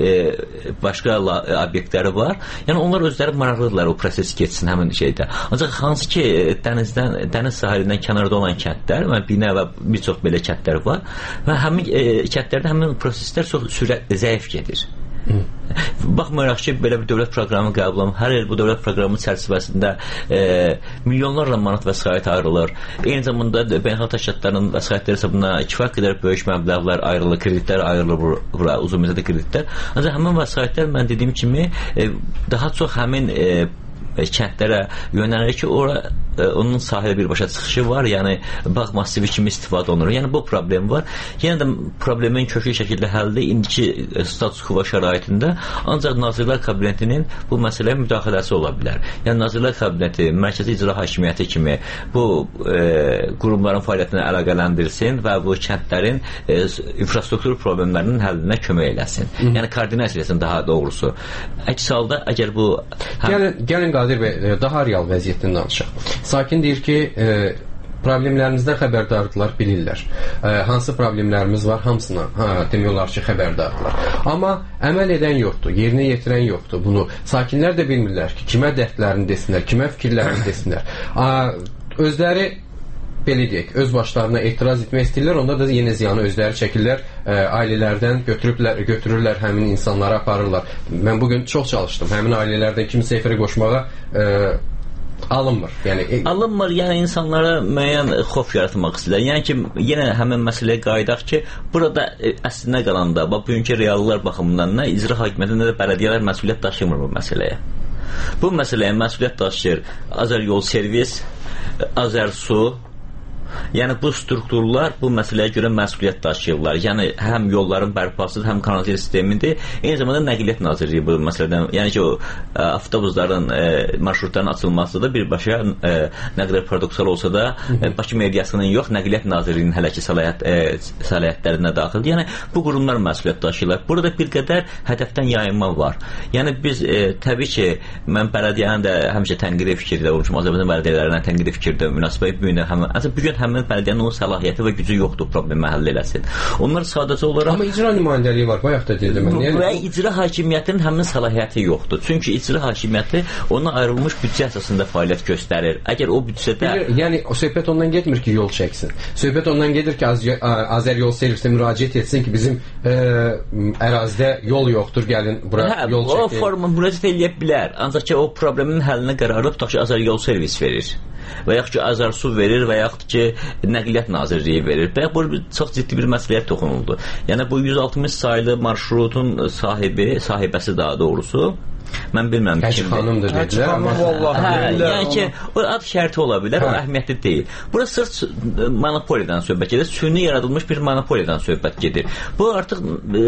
başqa obyektləri var. Yəni onlar özləri maraqlıdırlar o proses keçsin həmin şeydə. Ancaq hansı ki, dəniz sahilindən kənarda olan kəndlər, Binə və bir çox belə kəndlər var və həmin kəndlərdə həmin proseslər çox zəif gedir. Baxmayaraq ki, belə bir dövlət proqramı qəbul olunur. Hər il bu dövlət proqramı çərçivəsində milyonlarla manat vəsait ayrılır. Eyni zamanda beynəlxalq təşkilatların vəsaitləri hesabına kifayət qədər böyük məbləğlər ayrılır, kreditlər ayrılır bura, uzun müddətli kreditlər. Ancaq həmin vəsaitlər mən dediyim kimi daha çox həmin kəndlərə yönəlir ki, onun sahilə birbaşa çıxışı var, yəni bağ massivi kimi istifadə olunur. Yəni bu problem var. Yenə də problemin köklü şəkildə həlli indiki status quo şəraitində ancaq Nazirlər Kabinetinin bu məsələyə müdaxiləsi ola bilər. Yəni Nazirlər Kabineti, mərkəzi icra hakimiyyəti kimi bu qurumların fəaliyyətini əlaqələndirsin və bu kəndlərin infrastruktur problemlərinin həllinə kömək eləsin. Yəni koordinasiya etsin daha doğrusu. Əks halda əgər bu
Gəlin Qadir bəy, daha real vəziyyətdən danışaq. Sakin deyir ki, problemlərimizdən xəbərdardırlar, bilirlər. Hansı problemlərimiz var, hamısına demək olar ki, xəbərdardırlar. Amma əməl edən yoxdur, yerinə yetirən yoxdur. Bunu sakinlər də bilmirlər ki, kimə dərdlərini desinlər, kimə fikirlərini desinlər. Özləri belə deyək, öz başlarına etiraz etmək istəyirlər, onda da yenə ziyanı özləri çəkirlər, ailələrdən götürürlər, həmin insanları aparırlar. Mən bugün çox çalışdım, həmin ailələrdən kimsə efirə qoşmağa alınmır.
Alınmır, yəni insanlara müəyyən xof yaratmaq istəyirlər. Yəni ki, yenə həmin məsələyə qayıdaq ki, burada əslinə qalanda, bugünkü reallılar baxımından nə icra hakimiyyəti, nə də bələdiyyələr məsuliyyət daşımır bu məsələyə. Bu məsələyə məsuliyyət daşıyır Azəryol Servis, Azərsu. Yəni bu strukturlar bu məsələyə görə məsuliyyət daşıyırlar. Yəni həm yolların bərpası, həm kanalizasiya sistemidir. Eyni zamanda Nəqliyyat Nazirliyi bu məsələdən, yəni ki, o avtobusların, marşrutların açılması da birbaşa nə qədər paradoksal olsa da Bakı Mediasının yox, Nəqliyyat Nazirliyinin hələ ki səlahiyyətlərinə daxildir. Yəni bu qurumlar məsuliyyət daşıyırlar. Burada bir qədər hədəfdən yayınma var. Yəni biz təbii ki, mən bələdiyyənin də həmişə tənqidi fikirdə olmuşum. Azərbaycan bələdiyyələrindən tənqidi fikirdə münasibət bu gün həmin bələdiyyənin o səlahiyyəti və gücü yoxdur problemi həll eləsin. Onlar sadəcə olaraq...
Amma icra nümayəndəliyi var, bayaq da dedim mən.
Və icra hakimiyyətinin həmin səlahiyyəti yoxdur. Çünki icra hakimiyyəti ona ayrılmış büdcə əsasında fəaliyyət göstərir. Əgər o büdcədə...
Yəni, o söhbət ondan getmir ki, yol çəksin. Söhbət ondan gedir ki, Azəryol Servisə müraciət etsin ki, bizim ərazidə yol yoxdur, gəlin bura yol çəkin.
O forma müraciət eləyə bilər. Ancaq ki, o problemin həllinə qərarı tutaq ki, Azəryol Servis verir. Və yaxud ki, Azərsu verir və yaxud ki, Nəqliyyat Nazirliyi verir. Və bu çox ciddi bir məsələyə toxunuldu. Yəni, bu 160 saylı marşrutun sahibəsi daha doğrusu, mən bilməm
kimdir. Xanımdır dedilər.
Yəni ki, o ad şərti ola bilər, o əhəmiyyətli deyil. Burada sırf monopoliyadan söhbət gedir, süni yaradılmış bir monopoliyadan söhbət gedir. Bu artıq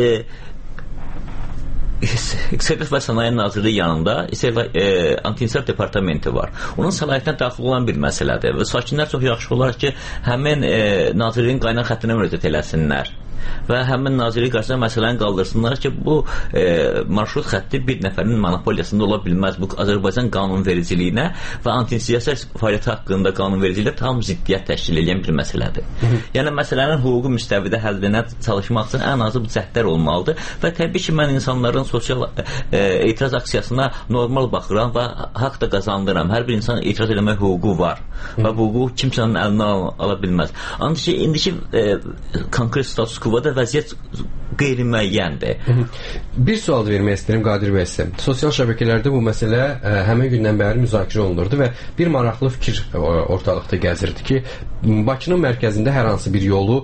İqtisadiyyat və Sənaye Nazirliyi yanında Anti-İnsaf Departamenti var. Onun səlahiyyətinə daxil olan bir məsələdir və sakinlər çox yaxşı olar ki, həmin Nazirliyin qaynaq xəttinə müraciət eləsinlər və həmin nazirlik qarşısında məsələni qaldırsınlar ki, bu marşrut xətti bir nəfərin monopoliyasında ola bilməz. Bu Azərbaycan qanunvericiliyinə və anti-siyasət fəaliyyəti haqqında qanunvericiliyə tam ziddiyyət təşkil edən bir məsələdir. Yəni məsələnin hüquqi müstəvidə həllinə çalışmaq üçün ən azı bu cəhdlər olmalıdır və təbii ki, mən insanların sosial etiraz aksiyasına normal baxıram və haqq da qazandıram. Hər bir insan etiraz eləmək hüququ var və bu hüquq kimsənin əlindən ala bilməz. Ancaq indiki konkret status quo-da vəziyyət qeyri-müəyyəndir.
Bir sual vermək istəyirəm Qadir bəy sizə. Sosial şəbəkələrdə bu məsələ həmin gündən bəri müzakirə olunurdu və bir maraqlı fikir ortalıqda gəzirdi ki, Bakının mərkəzində hər hansı bir yolu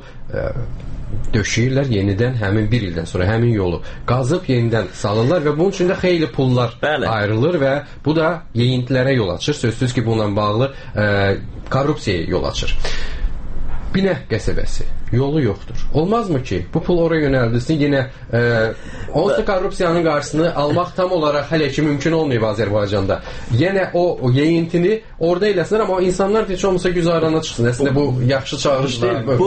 döşəyirlər, yenidən həmin bir ildən sonra həmin yolu qazıb yenidən salırlar və bunun üçün də xeyli pullar ayrılır və bu da yeyintilərə yol açır. Sözsüz ki, bununla bağlı korrupsiyaya yol açır. Binə qəsəbəsi yolu yoxdur. Olmazmı ki, bu pul oraya yönəldilsin, yenə onsuz da korrupsiyanın qarşısını almaq tam olaraq hələ ki mümkün olmayıb Azərbaycanda. Yenə o yeyintini orada eləsinlər, amma insanlar heç olmasa güzarana çıxsın. Əslində bu yaxşı çağırış deyil.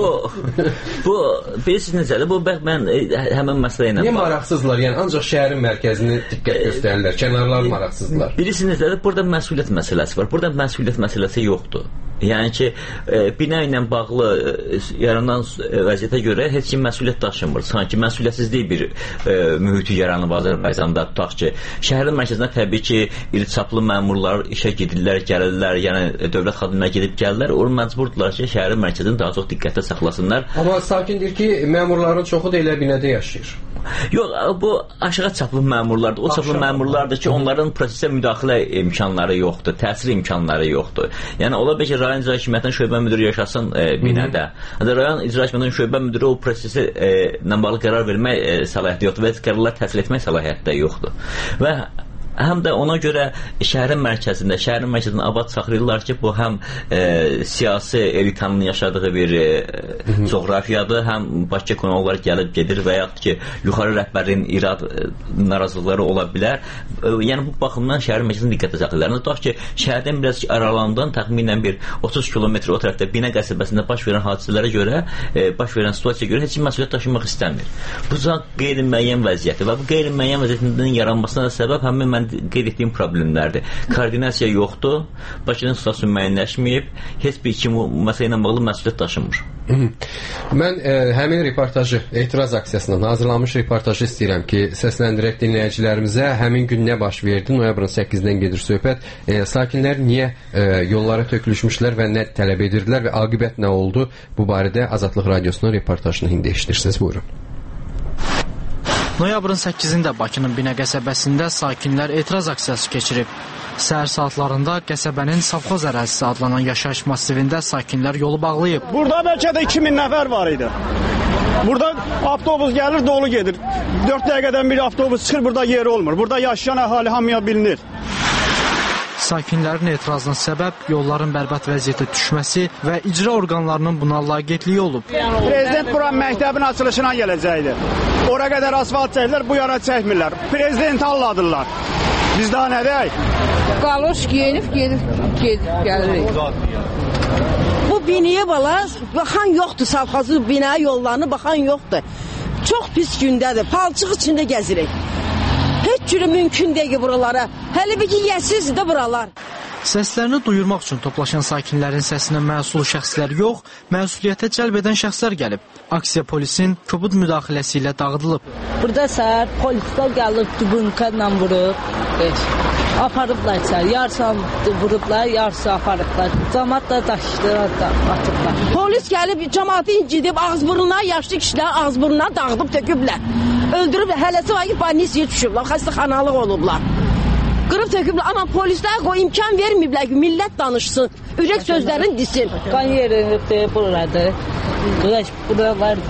Bu bilirsiniz necədir? Bu mən həmin məsələ ilə...
Niyə maraqsızlar? Yəni ancaq şəhərin mərkəzini diqqət göstərirlər, kənarlar maraqsızlar.
Bilirsiniz necədir? Burada məsuliyyət məsələsi var. Burada məsuliyyət məsələsi yoxdur. Yəni ki, bina ilə bağlı yaranan vəziyyətə görə heç kim məsuliyyət daşımır. Sanki məsuliyyətsizlik bir mühiti yaranıb Azərbaycanda. Tutaq ki, şəhərin mərkəzinə təbii ki, iri çaplı məmurlar işə gedirlər, gəlirlər, yəni dövlət xadimləri gedib gəlirlər. Onu məcburdular ki, şəhərin mərkəzini daha çox diqqətdə saxlasınlar.
Amma sakindir ki, məmurların çoxu da elə binədə yaşayır.
Yox, bu aşağı çaplı məmurlardır. O çaplı məmurlardır ki, onların prosesə müdaxilə imkanları yoxdur, təsir imkanları yoxdur. Yəni, ola bilər ki, rayon icra hakimiyyətinin şöbə müdürü yaşasın binədə. Rayon icra hakimiyyətinin şöbə müdürü o prosesi ilə bağlı qərar vermək səlahiyyəti yoxdur və qərarlar təsir etmək səlahiyyəti də yoxdur. Və həm də ona görə şəhərin mərkəzini abad saxlayırlar ki, bu həm siyasi elitanın yaşadığı bir coğrafiyadır, həm Bakı qonoqlar gəlib gedir və yaxud ki, yuxarı rəhbərin irad narazılıqları ola bilər. Yəni, bu baxımdan şəhərin mərkəzini diqqətə saxlayırlar. Tutaq ki, şəhərdən biraz aраlandan təxminən bir 30 kilometr o tərəfdə Binə qəsəbəsində baş verən hadisələrə görə, baş verən situasiyaya görə heç kim məsuliyyət daşımaq istəmir. Bu qeyri-müəyyən vəziyyətdir və bu qeyri-müəyyən vəziyyətinin yaranmasına səbəb həmin mən qeyd etdiyim problemlərdir. Koordinasiya yoxdur, Bakının statüsü müəyyənləşməyib, heç bir kim məsələ ilə bağlı məsuliyyət daşımır.
Mən həmin reportajı, etiraz aksiyasından hazırlanmış reportajı istəyirəm ki, səsləndirək dinləyicilərimizə. Həmin gün nə baş verdi? Noyabrın 8-dən gedir söhbət. Sakinlər niyə yollara tökülüşmüşlər və nə tələb edirdilər və aqibət nə oldu? Bu barədə Azadlıq Radiosunun reportajını indi eşidirsiniz. Buyurun.
Noyabrın 8-də Bakının Binə qəsəbəsində sakinlər etiraz aksiyası keçirib. Səhər saatlarında qəsəbənin Savxoz ərazisi adlanan yaşayış massivində sakinlər yolu bağlayıb.
Burada bəlkə də 2000 nəfər var idi. Burada avtobus gəlir, dolu gedir. 4 dəqiqədən bir avtobus çıxır, burada yeri olmur. Burada yaşayan əhali hamıya bilinir.
Sakinlərin etirazının səbəb yolların bərbad vəziyyətə düşməsi və icra orqanlarının buna laqeydliyi olub.
Prezident buranın məktəbin açılışına gələcəkdi. Ora qədər asfalt çəkdilər, bu yana çəkmirlər. Prezidenti alladırlar. Biz daha nə deyək?
Qaloş giyinib, gəlirik. Bu binaya baxan yoxdur, savxozun bina yollarını baxan yoxdur. Çox pis gündədir, palçıq içində gəzirik. Heç cürü mümkün deyil buralara. Hələ bir ki, yəsizdir də buralar.
Səslərini duyurmaq üçün toplaşan sakinlərin səsinə məsul şəxslər yox, məsuliyyətə cəlb edən şəxslər gəlib. Aksiya polisin kobud müdaxiləsi ilə dağıdılıb.
Burada səhər polislər gəlib dubunka ilə vurub, aparıblar içəri. Yarısı vurublar, yarısı aparıblar. Cəmaat da daşdılar, atıblar.
Polis gəlib cəmaatı incidib, ağız-burunlar, yaşlı kişilər ağız-burunlar dağıdıb töküblər. Öldürüblər, hələsi var ki, banisiyyə düşüblər, xəstəxanalıq olublar. Qırıb töküblər, amma polislər imkan verməyiblər ki, millət danışsın, ürək sözlərini desin.
Qan yeri buradır, buralar.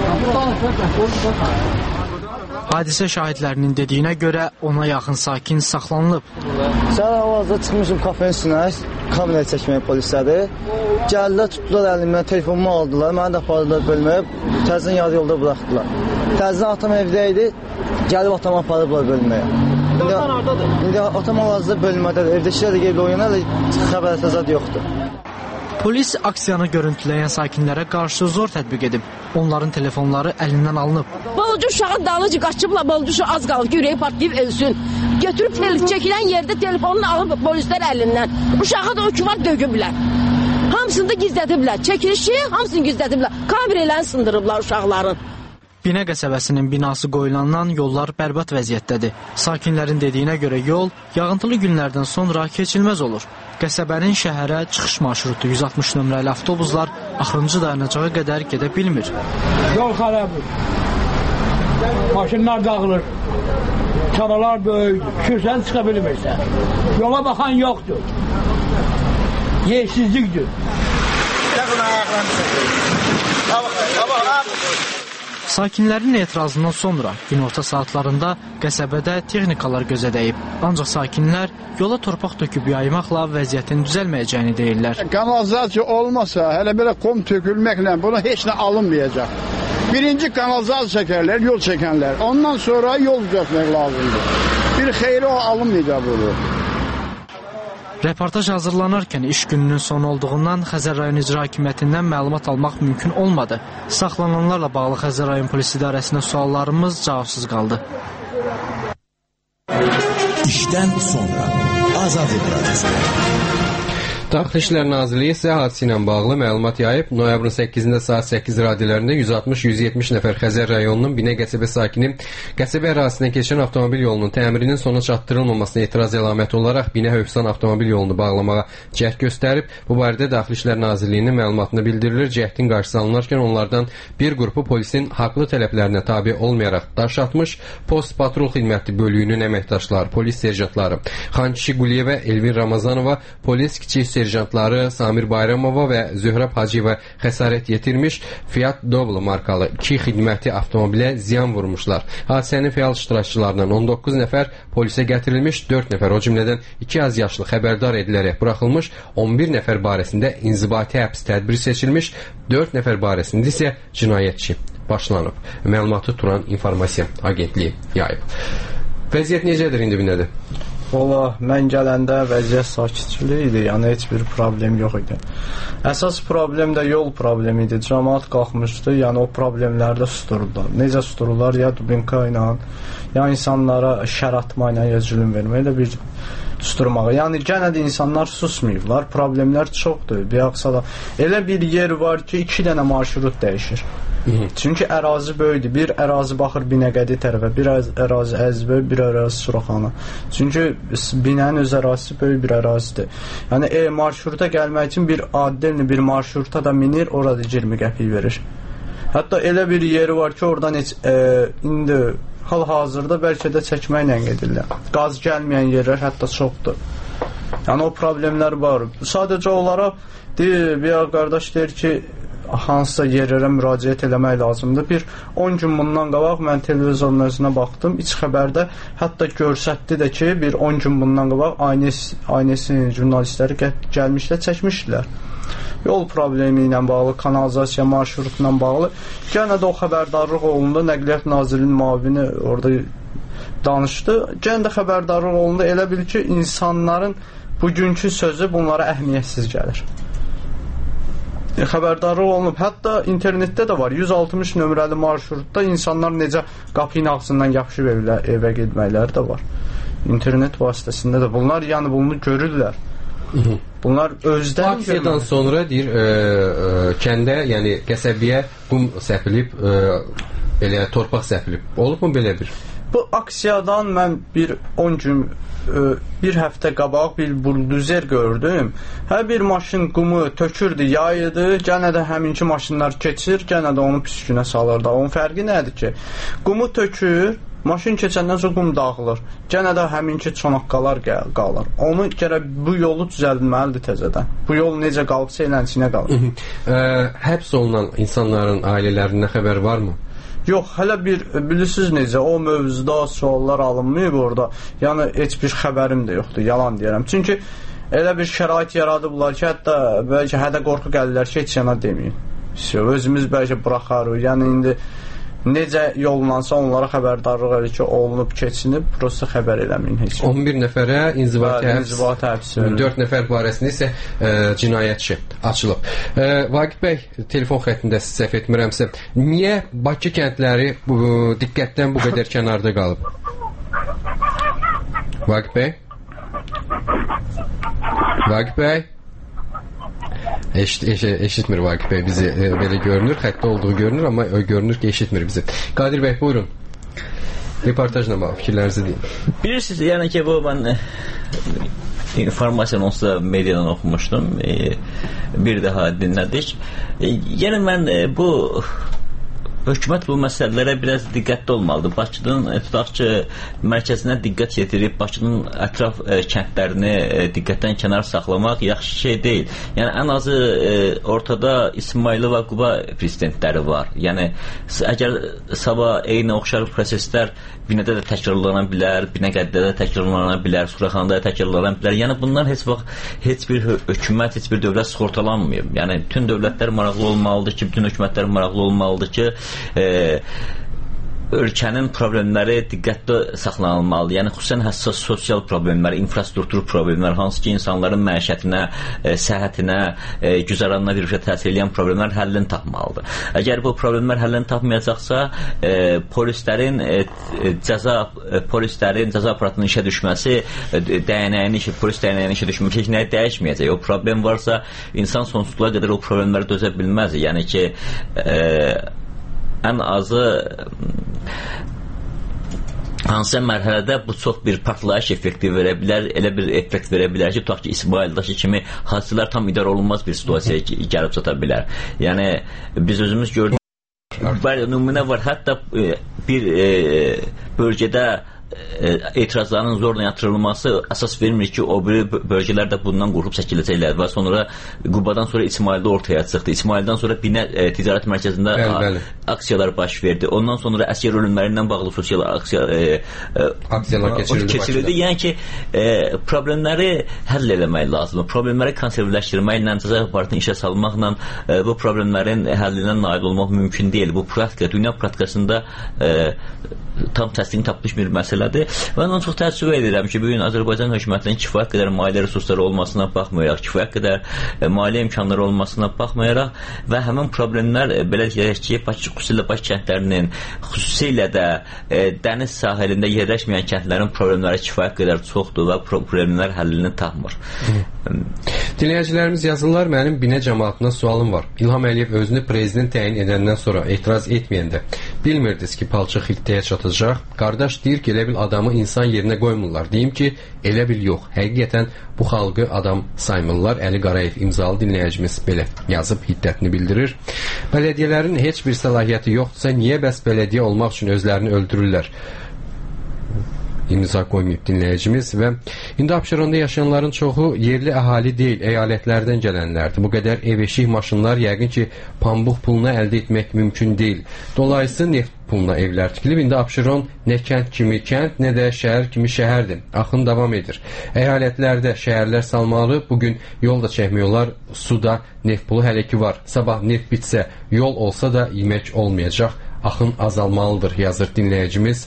Hadisə şahidlərinin dediyinə görə ona yaxın sakin saxlanılıb.
Səhər avazda çıxmışım kafenin üstünə, kameraya çəkməyə polislədir. Gəldilər, tutdular əlimdən, telefonumu aldılar, məni də apardılar bölməyə, təzdən yarı yolda buraxdılar. Təzdən atam evdə idi, gəlib atamı aparıblar bölməyə. İndi atam hal-hazırda bölmədədir, evdəkilər də gəlib oynayana xəbər təzad yoxdur.
Polis aksiyanı görüntüləyən sakinlərə qarşı zor tətbiq edib. Onların telefonları əlindən alınıb.
Balıcı uşağın dalıcı qaçıblar, balıcı uşaq az qalıb ki, ürəyi partlayıb ölsün. Götürüb çəkilən yerdə telefonunu alıb polislər əlindən. Uşağı da o küvar döküblər. Hamısını da gizlədiblər. Çəkilişi hamısını gizlədiblər. Kamerələrini sındırıblar uşaqların.
Binə qəsəbəsinin binası qoyulandan yollar bərbad vəziyyətdədir. Sakinlərin dediyinə görə yol yağıntılı günlərdən sonra keçilməz olur. Qəsəbənin şəhərə çıxış marşrutu 160 nömrəli avtobuslar axırıncı dayanacağa qədər gedə bilmir.
Yol xarabdır. Maşınlar dağılır. Çaralar böyük. Düşürsən çıxa bilmirsən. Yola baxan yoxdur. Yersizlikdir.
Sakinlərin etirazından sonra günorta saatlarında qəsəbədə texnikalar gözə dəyib. Ancaq sakinlər yola torpaq töküb yaymaqla vəziyyətin düzəlməyəcəyini deyirlər.
Kanalizasiya olmasa, hələ belə qom tökülməklə buna heç nə alınmayacaq. Birinci kanalizasiya çəkərlər, yol çəkənlər. Ondan sonra yol düzəltmək lazımdır. Bir xeyri alınmayacaq bunu.
Reportaj hazırlanarkən iş gününün sonu olduğundan Xəzər rayon icra hakimiyyətindən məlumat almaq mümkün olmadı. Saxlananlarla bağlı Xəzər rayon polis idarəsinə suallarımız cavabsız qaldı.
İşdən sonra Azadlıq Radiosu.
Daxili İşlər Nazirliyi isə hadisə ilə bağlı məlumat yayıb. Noyabrın 8-də saat 8 radiolarında 160-170 nəfər Xəzər rayonunun Binə qəsəbə sakini qəsəbə ərazisindən keçən avtomobil yolunun təmirinin sona çatdırılmamasına etiraz əlaməti olaraq Binə Hövsan avtomobil yolunu bağlamağa cəhd göstərib. Bu barədə Daxili İşlər Nazirliyinin məlumatında bildirilir. Cəhdin qarşısı alınarkən onlardan bir qrupu polisin haqlı tələblərinə tabe olmayaraq daş atmış. Post patrul xidməti bölüyünün əməkdaşları, polis serjantları Xankişi Quliyeva, Elvin Ramazanova, polis kiçik serjantları Samir Bayramova və Zöhrəb Hacıyeva xəsarət yetirmiş. Fiat Doblo markalı 2 xidməti avtomobilə ziyan vurmuşlar. Hadisənin fəal iştirakçılarından 19 nəfər polisə gətirilmiş, 4 nəfər o cümlədən 2 az yaşlı xəbərdar edilərək buraxılmış, 11 nəfər barəsində inzibati həbs tədbiri seçilmiş, 4 nəfər barəsində isə cinayət işi başlanıb. Məlumatı Turan İnformasiya Agentliyi yayıb. Vəziyyət necədir indi Binədə?
Valla, mən gələndə vəziyyət sakitçilik idi, yəni heç bir problem yox idi. Əsas problem də yol problemi idi. Cəmaət qalxmışdı, yəni o problemləri də sustururlar. Necə sustururlar? Ya dubinka ilə, ya insanlara şər atma ilə, ya zülüm verməklə bir susturmağı. Yəni yenə də insanlar susmayıblar. Problemlər çoxdur. Biyaqsada elə bir yer var ki, 2 dənə marşrut dəyişir. Çünki ərazi böyüdür. Bir ərazi baxır Binəqədi tərəfə, bir ərazi Əzbə, bir ərazi Suraxana. Çünki binənin öz ərazisi böyük bir ərazidir. Yəni marşruta gəlmək üçün bir adilini bir marşruta da minir, orada 20 qəpik verir. Hətta elə bir yeri var ki, oradan heç indi hal-hazırda bəlkə də çəkməklə gedirlər. Qaz gəlməyən yerlər hətta çoxdur. Yəni o problemlər var. Sadəcə olaraq bir qardaş deyir ki, hansısa yerlərə müraciət eləmək lazımdır. Bir 10 gün bundan qabaq mən televizorun özünə baxdım. İç xəbərdə hətta göstərdi də ki, bir 10 gün bundan qabaq aynəsin jurnalistləri gəlmişlər, çəkmişdilər. Yol problemi ilə bağlı, kanalizasiya marşrutla bağlı. Yenə də o xəbərdarlıq olundu. Nəqliyyat Nazirliyinin müavini orada danışdı. Yenə də xəbərdarlıq olundu. Elə bil ki, insanların bugünkü sözü bunlara əhəmiyyətsiz gəlir. Xəbərdarlıq olunub. Hətta internetdə də var. 160 nömrəli marşrutda insanlar necə qapının ağzından yapışıb evə getməkləri də var. İnternet vasitəsində də bunlar, yəni bunu görürlər. Bunlar özdən
aksiyadan sonra deyir kəndə, yəni qəsəbəyə qum səpilib, elə torpaq səpilib. Olubmu belə bir?
Bu aksiyadan mən bir 10 gün, bir həftə qabaq bir buldozer gördüm. Hər bir maşın qumu tökürdü, yayıdı, gənə də həminki maşınlar keçir, gənə də onu pis günə salırdı. Onun fərqi nədir ki? Qumu tökür, maşın keçəndən sonra qum dağılır. Gənə də həminki çonaqqalar qalır. Onu gərək bu yolu düzəldilməlidir təzədən. Bu yol necə qalıbsa elənçinə qalır.
Həbs olunan insanların ailələrinə xəbər varmı?
Yox, hələ bir bilirsiniz necə, o mövzuda suallar alınmayıb orada. Yəni heç bir xəbərim də yoxdur, yalan deyirəm. Çünki elə bir şərait yaradıblar ki, hətta bəlkə hədə qorxu gəlirlər ki, heç yana deməyin. Özümüz bəlkə buraxarıq. Yəni indi necə yollansa onlara xəbərdarlıq edir ki, olunub, keçinib, prosta xəbər eləməyin heç.
11 nəfərə inzibati
həbs,
4 nəfər barəsində isə cinayət işi açılıb. Vaqif bəy, telefon xəttində səhv etmirəmsə, niyə Bakı kəndləri diqqətdən bu qədər kənarda qalıb? Vaqif bəy? Vaqif bəy? Eşitmir Vaqif bəy bizi, belə görünür, xəttə olduğu görünür, amma görünür ki, eşitmir bizi. Qadir bəy, buyurun. Reportajla bağlı fikirlərinizi deyin.
Bilirsiniz, yəni ki, bu mən informasiyanı onsuz da mediadan oxumuşdum, bir daha dinlədik. Yəni mən bu hökumət bu məsələlərə biraz diqqətli olmalıdır. Bakının tutaq ki, mərkəzinə diqqət yetirib, Bakının ətraf kəndlərini diqqətdən kənar saxlamaq yaxşı şey deyil. Yəni ən azı ortada İsmailov və Quba prezidentləri var. Yəni əgər sabah eyni oxşar proseslər Binədə də təkrarlana bilər, Binəqədidə də təkrarlana bilər, Suraxanada da təkrarlana bilər. Yəni bundan heç vaxt heç bir hökumət, heç bir dövlət sığortalanmıyor. Yəni bütün dövlətlər maraqlı olmalıdır ki, bütün hökumətlər maraqlı olmalıdır ki, ölkənin problemləri diqqətdə saxlanılmalıdır. Yəni xüsusən həssas sosial problemlər, infrastruktur problemlər, hansı ki insanların məişətinə, səhhətinə, güzəranına birlikdə təsir edən problemlər həllini tapmalıdır. Əgər bu problemlər həllini tapmayacaqsa, polislərin cəza aparatının işə düşməsi, polis dəyənəyinin işə düşməsi heç nəyə dəyişməyəcək. O problem varsa, insan sonsuzluğa qədər o problemləri dözə bilməz. Yəni ki, ən azı hansısa mərhələdə bu çox bir partlayış effekti verə bilər, elə bir effekt verə bilər ki, tutaq ki, İsmaildəki kimi hadisələr tam idarə olunmaz bir situasiyaya gəlib çata bilər. Yəni, biz özümüz gördük, nümunə var, hətta bir bölgədə etirazların zorla yatırılması əsas vermir ki, o biri bölgələrdə bundan qorxub çəkiləcəklər və sonra Qubadan sonra İsmaildə ortaya çıxdı. İsmaildən sonra Binə ticarət mərkəzində aksiyalar baş verdi. Ondan sonra əsgər ölümlərindən bağlı sosial
aksiyalar keçirildi.
Yəni ki, problemləri həll eləmək lazımdır. Problemləri konservləşdirməklə, cəza aparatını işə salmaqla bu problemlərin həllindən nail olmaq mümkün deyil. Bu praktika, dünya praktikasında tam təsdiqini tapmış bir məsələ məsələdir. Mən onu çox təəssüf edirəm ki, bugün Azərbaycan hökumətinin kifayət qədər maliyyə resursları olmasına baxmayaraq, kifayət qədər maliyyə imkanları olmasına baxmayaraq və həmin problemlər belə deyək ki, Bakı xüsusilə Bakı kəndlərinin, xüsusilə də dəniz sahilində yerləşməyən kəndlərin problemləri kifayət qədər çoxdur və problemlər həllini tapmır.
Dinləyicilərimiz yazırlar, mənim Binə cəmaatına sualım var. İlham Əliyev özünü prezident təyin edəndən sonra etiraz etməyəndə bilmirdiniz ki, palçıq xiltəyə çatacaq. Qardaş deyir ki, elə bil adamı insan yerinə qoymurlar. Deyim ki, elə bil yox. Həqiqətən bu xalqı adam saymırlar. Əli Qarayev imzalı dinləyicimiz belə yazıb hiddətini bildirir. Bələdiyyələrin heç bir səlahiyyəti yoxdursa, niyə bəs bələdiyyə olmaq üçün özlərini öldürürlər? İmza qoymayıb dinləyicimiz və indi Abşeronda yaşayanların çoxu yerli əhali deyil, əyalətlərdən gələnlərdir. Bu qədər ev-eşik maşınlar yəqin ki, pambıq puluna əldə etmək mümkün deyil. Dolayısıyla neft puluna evlər tikilib. İndi Abşeron nə kənd kimi kənd, nə də şəhər kimi şəhərdir. Axın davam edir. Əyalətlərdə şəhərlər salmalı, bugün yol da çəkmiyorlar, suda neft pulu hələ ki var. Sabah neft bitsə, yol olsa da yemək olmayacaq. Axın azalmalıdır, yazır dinləyicimiz.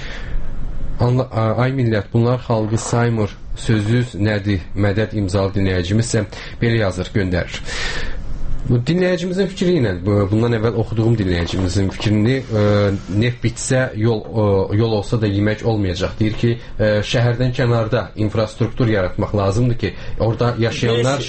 Ay millət, bunlar xalqı saymır, sözünüz nədir? Mədəd imzalı dinləyicimiz isə belə yazır, göndərir. Bu dinləyicimizin fikri ilə, bundan əvvəl oxuduğum dinləyicimizin fikrini, neft bitsə, yol olsa da yemək olmayacaq. Deyir ki, şəhərdən kənarda infrastruktur yaratmaq lazımdır ki, orada yaşayanlar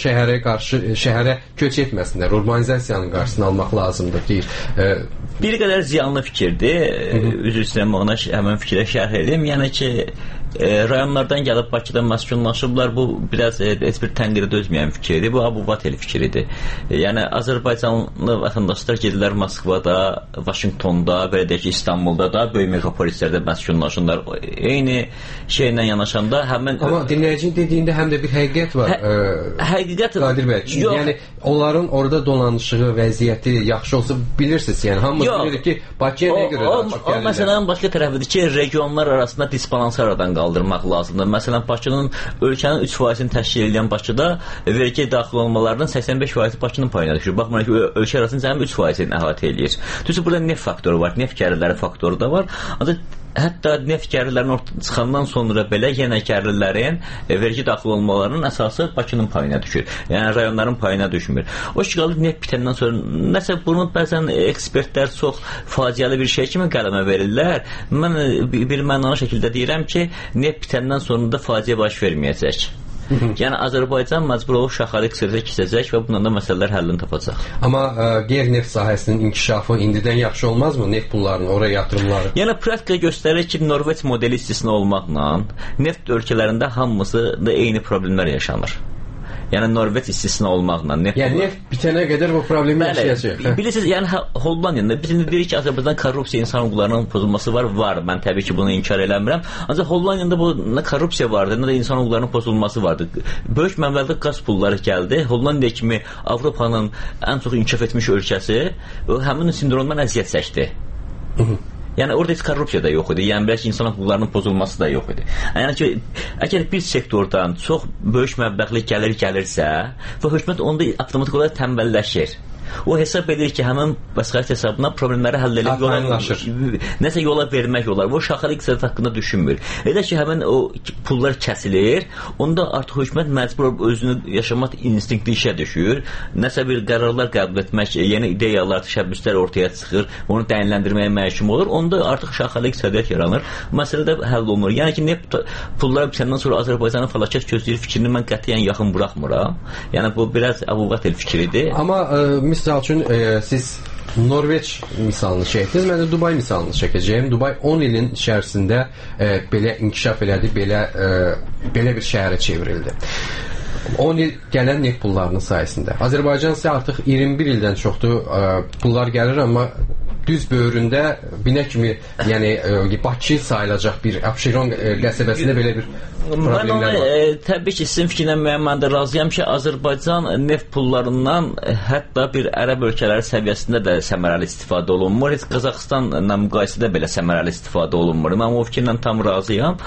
şəhərə köç etməsinlər, urbanizasiyanın qarşısını almaq lazımdır, deyir.
Bir qədər ziyanlı fikirdir. Üzr istəyirəm, ona həmin fikrə şərh edeyim. Yəni ki, rayonlardan gəlib Bakıda məskunlaşıblar. Bu biraz heç bir tənqirə dözməyən fikirdir. Bu Abu Vatel fikridir. Yəni Azərbaycanlı vətəndaşlar gedirlər Moskvada, Vaşinqtonda, belə deyək ki, İstanbulda da, böyük metropolislərdə məskunlaşırlar. Eyni şeylə yanaşanda həmin...
Amma dinləyicinin dediyində həm də bir həqiqət var.
Həqiqət...
Qadir bəy, yəni onların orada dolanışığı, vəziyyəti yaxşı olsa bilirsiniz, yəni hamımız bilirik ki, Bakıya nə görə açıq gəlirlər?
O məsələnin başqa tərəfidir ki, regionlar arasında disbalansı aradan qaldırmaq lazımdır. Məsələn, Bakının ölkənin 3%-ni təşkil edən Bakıda vergi daxil olmalarının 85%-i Bakının payına düşür. Baxmayın ki, ölkə arasında cəmi 3%-ni əhatə edir. Düzdür, burada neft faktoru var, neft gəlirləri faktoru da var. Ancaq hətta neft gəlirlərinin ortaya çıxandan sonra belə yenə gəlirlərin vergi daxil olmalarının əsası Bakının payına düşür. Yəni rayonların payına düşmür. O işğalı neft bitəndən sonra nəsə bunu bəzən ekspertlər çox faciəli bir şey kimi qələmə verirlər. Mən bir mənalı şəkildə deyirəm ki, neft bitəndən sonra da faciə baş verməyəcək. Yəni Azərbaycan məcbur olub şaxalı iqtisadiyyata keçəcək və bundan da məsələlər həllini tapacaq.
Amma qeyri-neft sahəsinin inkişafı indidən yaxşı olmazmı? Neft pullarını, oraya yatırımları?
Yəni praktika göstərir ki, Norveç modeli istisna olmaqla neft ölkələrində hamısı da eyni problemlər yaşanır. Yəni Norveç istisna olmaqla neft
bitənə qədər bu problemi yaşayacaq.
Bilirsiniz, yəni Hollandiyada biz indi deyirik ki, Azərbaycan korrupsiya, insan hüquqlarının pozulması var. Mən təbii ki, bunu inkar eləmirəm. Ancaq Hollandiyada bu nə korrupsiya vardı, nə də insan hüquqlarının pozulması vardı. Böyük məbləğdə qaz pulları gəldi. Hollandiya kimi Avropanın ən çox inkişaf etmiş ölkəsi həmin sindromdan əziyyət çəkdi. Yəni orada heç korrupsiya da yox idi. Yəni bəlkə insan hüquqlarının pozulması da yox idi. Yəni ki, əgər bir sektordan çox böyük məbləğli gəlirsə və hökumət onda avtomatik olaraq tənbəlləşir. O hesab edir ki, həmin vəsait hesabına problemləri həll edib nəsə yola vermək olar. O şaxalı iqtisadiyyat haqqında düşünmür. Elə ki, həmin o pullar kəsilir, onda artıq hökumət məcbur özünü yaşamaq instinkti işə düşür. Nəsə bir qərarlar qəbul etmək, yeni ideyalar, təşəbbüslər ortaya çıxır, onu dəyərləndirməyə məhkum olur. Onda artıq şaxalı iqtisadiyyat yaranır. Məsələ də həll olunur. Yəni ki, neft pullar bitəndən sonra Azərbaycanın fəlakət gözləyir fikrini mən qətiyyən yaxın buraxmıram. Yəni bu biraz Abu Vatel fikridir.
Amma misal üçün siz Norveç misalını çəkdiniz, mən də Dubay misalını çəkəcəyim. Dubay 10 ilin içərisində belə inkişaf elədi, belə bir şəhərə çevrildi. 10 il gələn neft pullarının sayəsində. Azərbaycan isə artıq 21 ildən çoxdur pullar gəlir, amma düz böyründə binə kimi, yəni Bakı sayılacaq bir Abşeron qəsəbəsində belə bir problemlər var.
Təbii ki, sizin fikrinlə mən də razıyam ki, Azərbaycan neft pullarından hətta bir ərəb ölkələri səviyyəsində də səmərəli istifadə olunmur. Heç Qazaxıstanla müqayisədə belə səmərəli istifadə olunmur. Mən o fikirlə tam razıyam.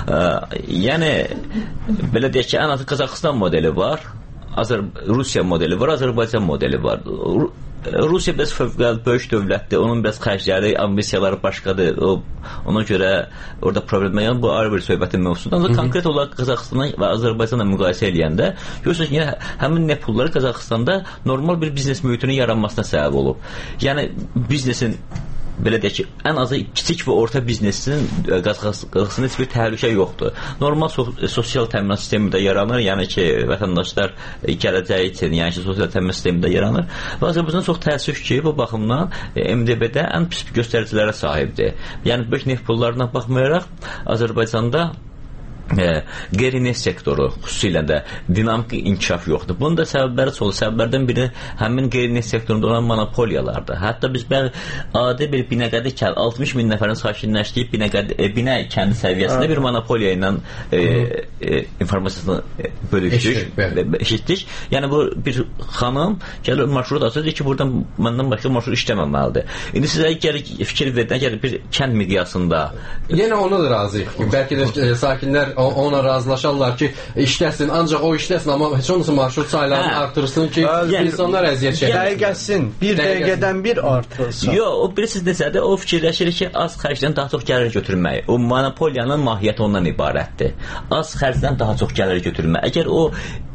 Yəni, belə deyək ki, ən azı Qazaxıstan modeli var, Rusiya modeli var, Azərbaycan modeli var. Rusiya biraz fövqəladə böyük dövlətdir. Onun biraz xərcləri, ambisiyaları başqadır. Ona görə orada problem yoxdur. Bu ayrı bir söhbətin mövzusudur. Ancaq konkret olaraq Qazaxıstana və Azərbaycanla müqayisə edəndə görürsünüz ki, həmin nə pulları Qazaxıstanda normal bir biznes mühitinin yaranmasına səbəb olub. Yəni biznesin belə deyək ki, ən azı kiçik və orta biznesin Qazaxıstanda heç bir təhlükə yoxdur. Normal sosial təminat sistemi də yaranır, yəni ki, vətəndaşlar gələcəyi üçün, yəni ki, sosial təminat sistemi də yaranır. Və Azərbaycan çox təəssüf ki, bu baxımdan MDB-də ən pis göstəricilərə sahibdir. Yəni, böyük neft pullarına baxmayaraq, Azərbaycanda qeyri-neft sektoru xüsusilə də dinamik inkişaf yoxdur. Bunun da səbəbləri çoxdur. Səbəblərdən biri həmin qeyri-neft sektorunda olan monopoliyalardır. Hətta biz adi bir Binəqədi 60 min nəfərin sakinləşdiyi Binə kəndi səviyyəsində bir monopoliya ilə informasiyasını eşitdik. Yəni bu bir xanım gəlir marşrut açır ki, buradan məndən başqa marşrut işləməməlidir. İndi sizə fikir verin, əgər bir kənd miqyasında
yenə ona da razıyıq. Bəlkə də sakinlər ona razılaşarlar ki, işləsin, ancaq o işləsin, amma heç olmasa marşrut saylarını artırsın ki, insanlar əziyyət çəkir.
Dəqiqəsin, bir dəqiqədən bir artırsın.
Yox, o bilirsiniz nəsədir, o fikirləşir ki, az xərcdən daha çox gəlir götürmək. O monopoliyanın mahiyyəti ondan ibarətdir. Az xərcdən daha çox gəlir götürmək. Əgər o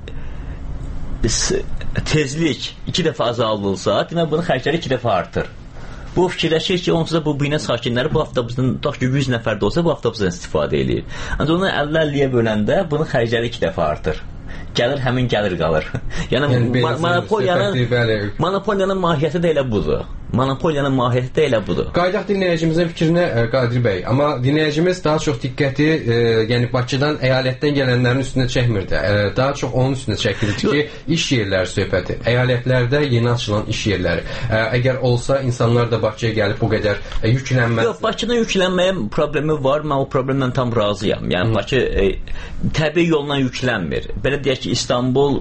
tezlik 2 dəfə azaldılsa, demək bunun xərcləri 2 dəfə artır. Bu fikirləşir ki, onsuz da bu binə sakinləri bu avtobusdan, tutaq ki, 100 nəfər də olsa bu avtobusdan istifadə edir. Ancaq onu 50-50-yə böləndə bunun xərcləri 2 dəfə artır. Gəlir, həmin gəlir qalır. Yəni, monopoliyanın mahiyyəti də elə budur. Monopoliyanın mahiyyəti də elə budur.
Qaydaq dinləyicimizin fikrinə, Qadir bəy, amma dinləyicimiz daha çox diqqəti yəni Bakıdan, əyalətdən gələnlərin üstünə çəkmirdi. Daha çox onun üstünə çəkildi ki, iş yerləri söhbəti. Əyalətlərdə yeni açılan iş yerləri. Əgər olsa, insanlar da Bakıya gəlib bu qədər yüklənməz.
Yox, Bakıda yüklənməyə problemi var. Mən o problemlə tam razıyam. Yəni, Bakı təbii yolla yüklənmir. Belə deyək ki, İstanbul,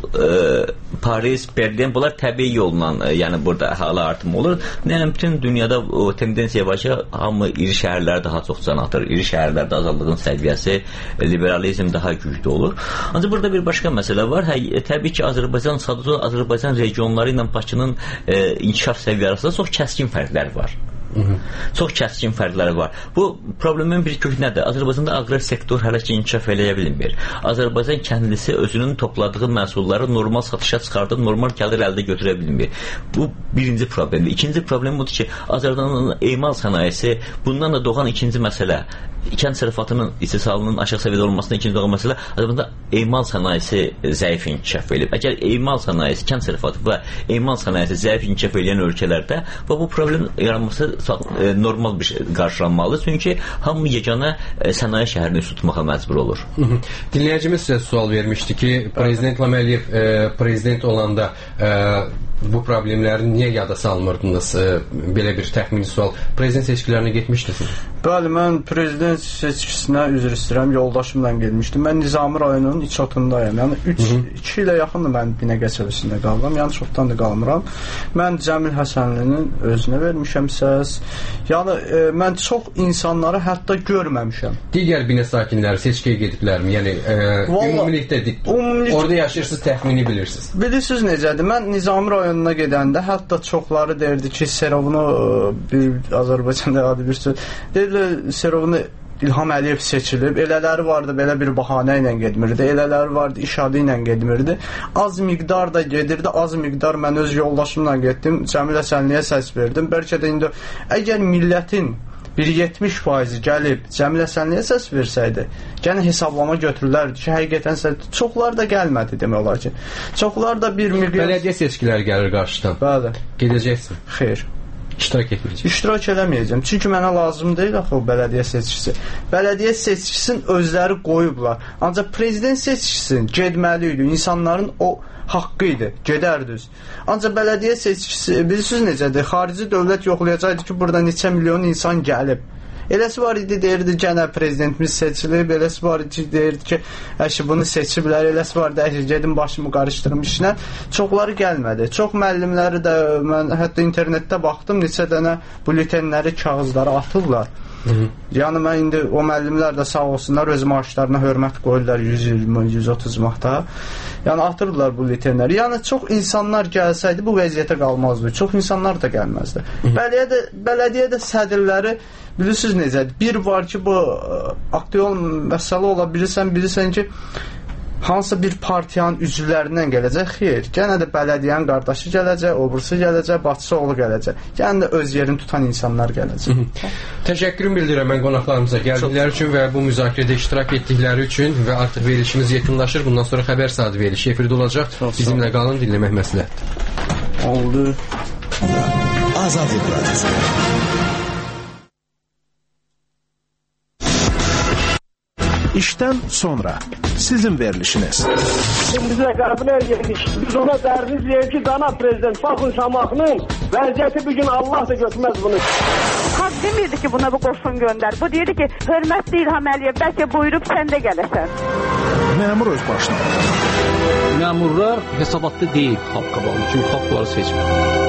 Paris, Berlin, bunlar təbii yolla, yəni burada əhalə artımı olur. Yəni, bütün dünyada o tendensiya var ki, hamı iri şəhərlər daha çox can atır. İri şəhərlərdə azadlığın səviyyəsi, liberalizm daha güclü olur. Ancaq burada bir başqa məsələ var. Təbii ki, Azərbaycan regionları ilə Bakının inkişaf səviyyəsində çox kəskin fərqlər var. Çox kəskin fərqləri var. Bu problemin bir köknədir. Azərbaycanda aqrar sektor hələ ki inkişaf eləyə bilmir. Azərbaycan kəndlisi özünün topladığı məhsulları normal satışa çıxardıb normal gəlir əldə götürə bilmir. Bu birinci problemdir. İkinci problem budur ki, Azərbaycanın emal sənayesi, bundan da doğan ikinci məsələ, kənd sərfiyyatının istehsalının aşağı səviyyədə olmasına ikinci doğan məsələ, Azərbaycanda emal sənayesi zəif inkişaf edib. Əgər emal sənayesi, kənd sərfiyyatı və emal sənayesi zəif inkişaf edən ölkələrdə bu problem yaranması normal bir şey qarşılanmalıdır. Çünki hamı yeganə sənaye şəhərini üstü tutmağa məcbur olur.
Dinləyicimiz sizə sual vermişdi ki, Prezident İlham Əliyev prezident olanda bu problemləri niyə yada salmırdınız? Belə bir təxmini sual. Prezident seçkilərinə getmişdiniz.
Bəli, mən prezident seçkisinə üzr istəyirəm, yoldaşımla gelmişdim. Mən Nizami rayonunun iç otundayım. Yəni 2 ilə yaxındır mən Binəqə çevresində qaldım. Yəni çoxdan da qalmıram. Mən Cəmil Həsənlinin özünə vermişəm səs. Yəni mən çox insanları hətta görməmişəm.
Digər Binə sakinləri seçkiyə gediblərmi? Yəni ümumilikdə orada yaşayırsınız, təxmini bilirsiniz.
Bilirsiniz necədir? Mən Nizami rayonuna gedəndə hətta çoxları derdi ki, Serovunu bir Azərbaycanda adi bir söz Serovunu İlham Əliyev seçilib. Elələri vardı, belə bir bahanə ilə getmirdi. Elələri vardı, iş adı ilə getmirdi. Az miqdar da gedirdi. Az miqdar mən öz yoldaşımla getdim. Cəmil Həsənliyə səs verdim. Bəlkə də indi əgər millətin bir 70% gəlib Cəmil Həsənliyə səs versəydi, yəni hesablama götürülərdi ki, həqiqətən çoxlar da gəlmədi demək olar ki. Çoxlar da bir miqyas...
Bələdiyyə seçkiləri gəlir qarşıdan.
Bəli.
Gedəcəksin.
Xeyr.
İştirak etməyəcəm.
İştirak eləməyəcəm. Çünki mənə lazım deyil axı o bələdiyyə seçkisi. Bələdiyyə seçkisini özləri qoyublar. Ancaq prezident seçkisinin getməli idi. İnsanların o haqqı idi. Gedərdiniz. Ancaq bələdiyyə seçkisi, bilirsiniz necədir? Xarici dövlət yoxlayacaqdı ki, burada neçə milyon insan gəlib. Eləsi var idi, deyirdi, gənə prezidentimiz seçilib, eləsi var idi, deyirdi ki, əşi bunu seçiblər, eləsi var da, əşi gedim başımı qarışdırım işinə. Çoxları gəlmədi. Çox müəllimləri də, mən hətta internetdə baxdım, neçə dənə bültenləri, kağızları atıblar. Yəni mən indi o müəllimlər də sağ olsunlar öz maaşlarına hörmət qoyurlar 120, 130 manata. Yəni atırdılar bu litenləri. Yəni çox insanlar gəlsəydi bu vəziyyətə qalmazdı. Çox insanlar da gəlməzdi. Bələdiyyə də sədrləri bilirsiniz necədir? Bir var ki, bu aktüel məsələ ola bilirsən ki, hansısa bir partiyanın üzvlərindən gələcək, xeyr. Gənə də bələdiyyənin qardaşı gələcək, obrisi gələcək, bacısı oğlu gələcək. Gənə də öz yerini tutan insanlar gələcək.
Təşəkkürüm bildirirəm mən qonaqlarımıza gəldikləri üçün və bu müzakirədə iştirak etdikləri üçün və artıq verilişimiz yekunlaşır. Bundan sonra xəbər saat verilişi efirdə olacaq. Bizimlə qalın, dinləmək məsləhətdir.
Oldu.
Azadlıq Radyosu.
İşdən sonra sizin verilişiniz.
Biz də qəbul edirik. Biz ona dərdiz deyir ki, cənab prezident, baxın Şamaxının vəziyyəti bir gün Allah da götürməz bunu.
Xalq demirdi ki, buna bu qoşun göndər. Bu deyirdi ki, hörmətli İlham Əliyev, bəlkə buyurub sən də gələsən.
Məmur öz başına.
Məmurlar hesabatlı deyil xalq qabağında, çünki xalq bunları seçmir.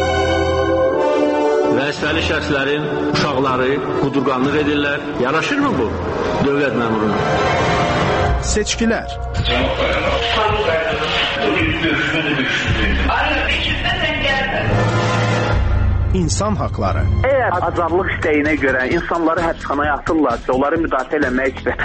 Vəzifəli şəxslərin uşaqları qudurqanlıq edirlər. Yaraşırmı bu dövlət məmuruna?
Seçkilər. İnsan haqları.
Əgər azadlıq istəyinə görə insanları həbsxanaya atırlarsa, onları müdafiə eləmək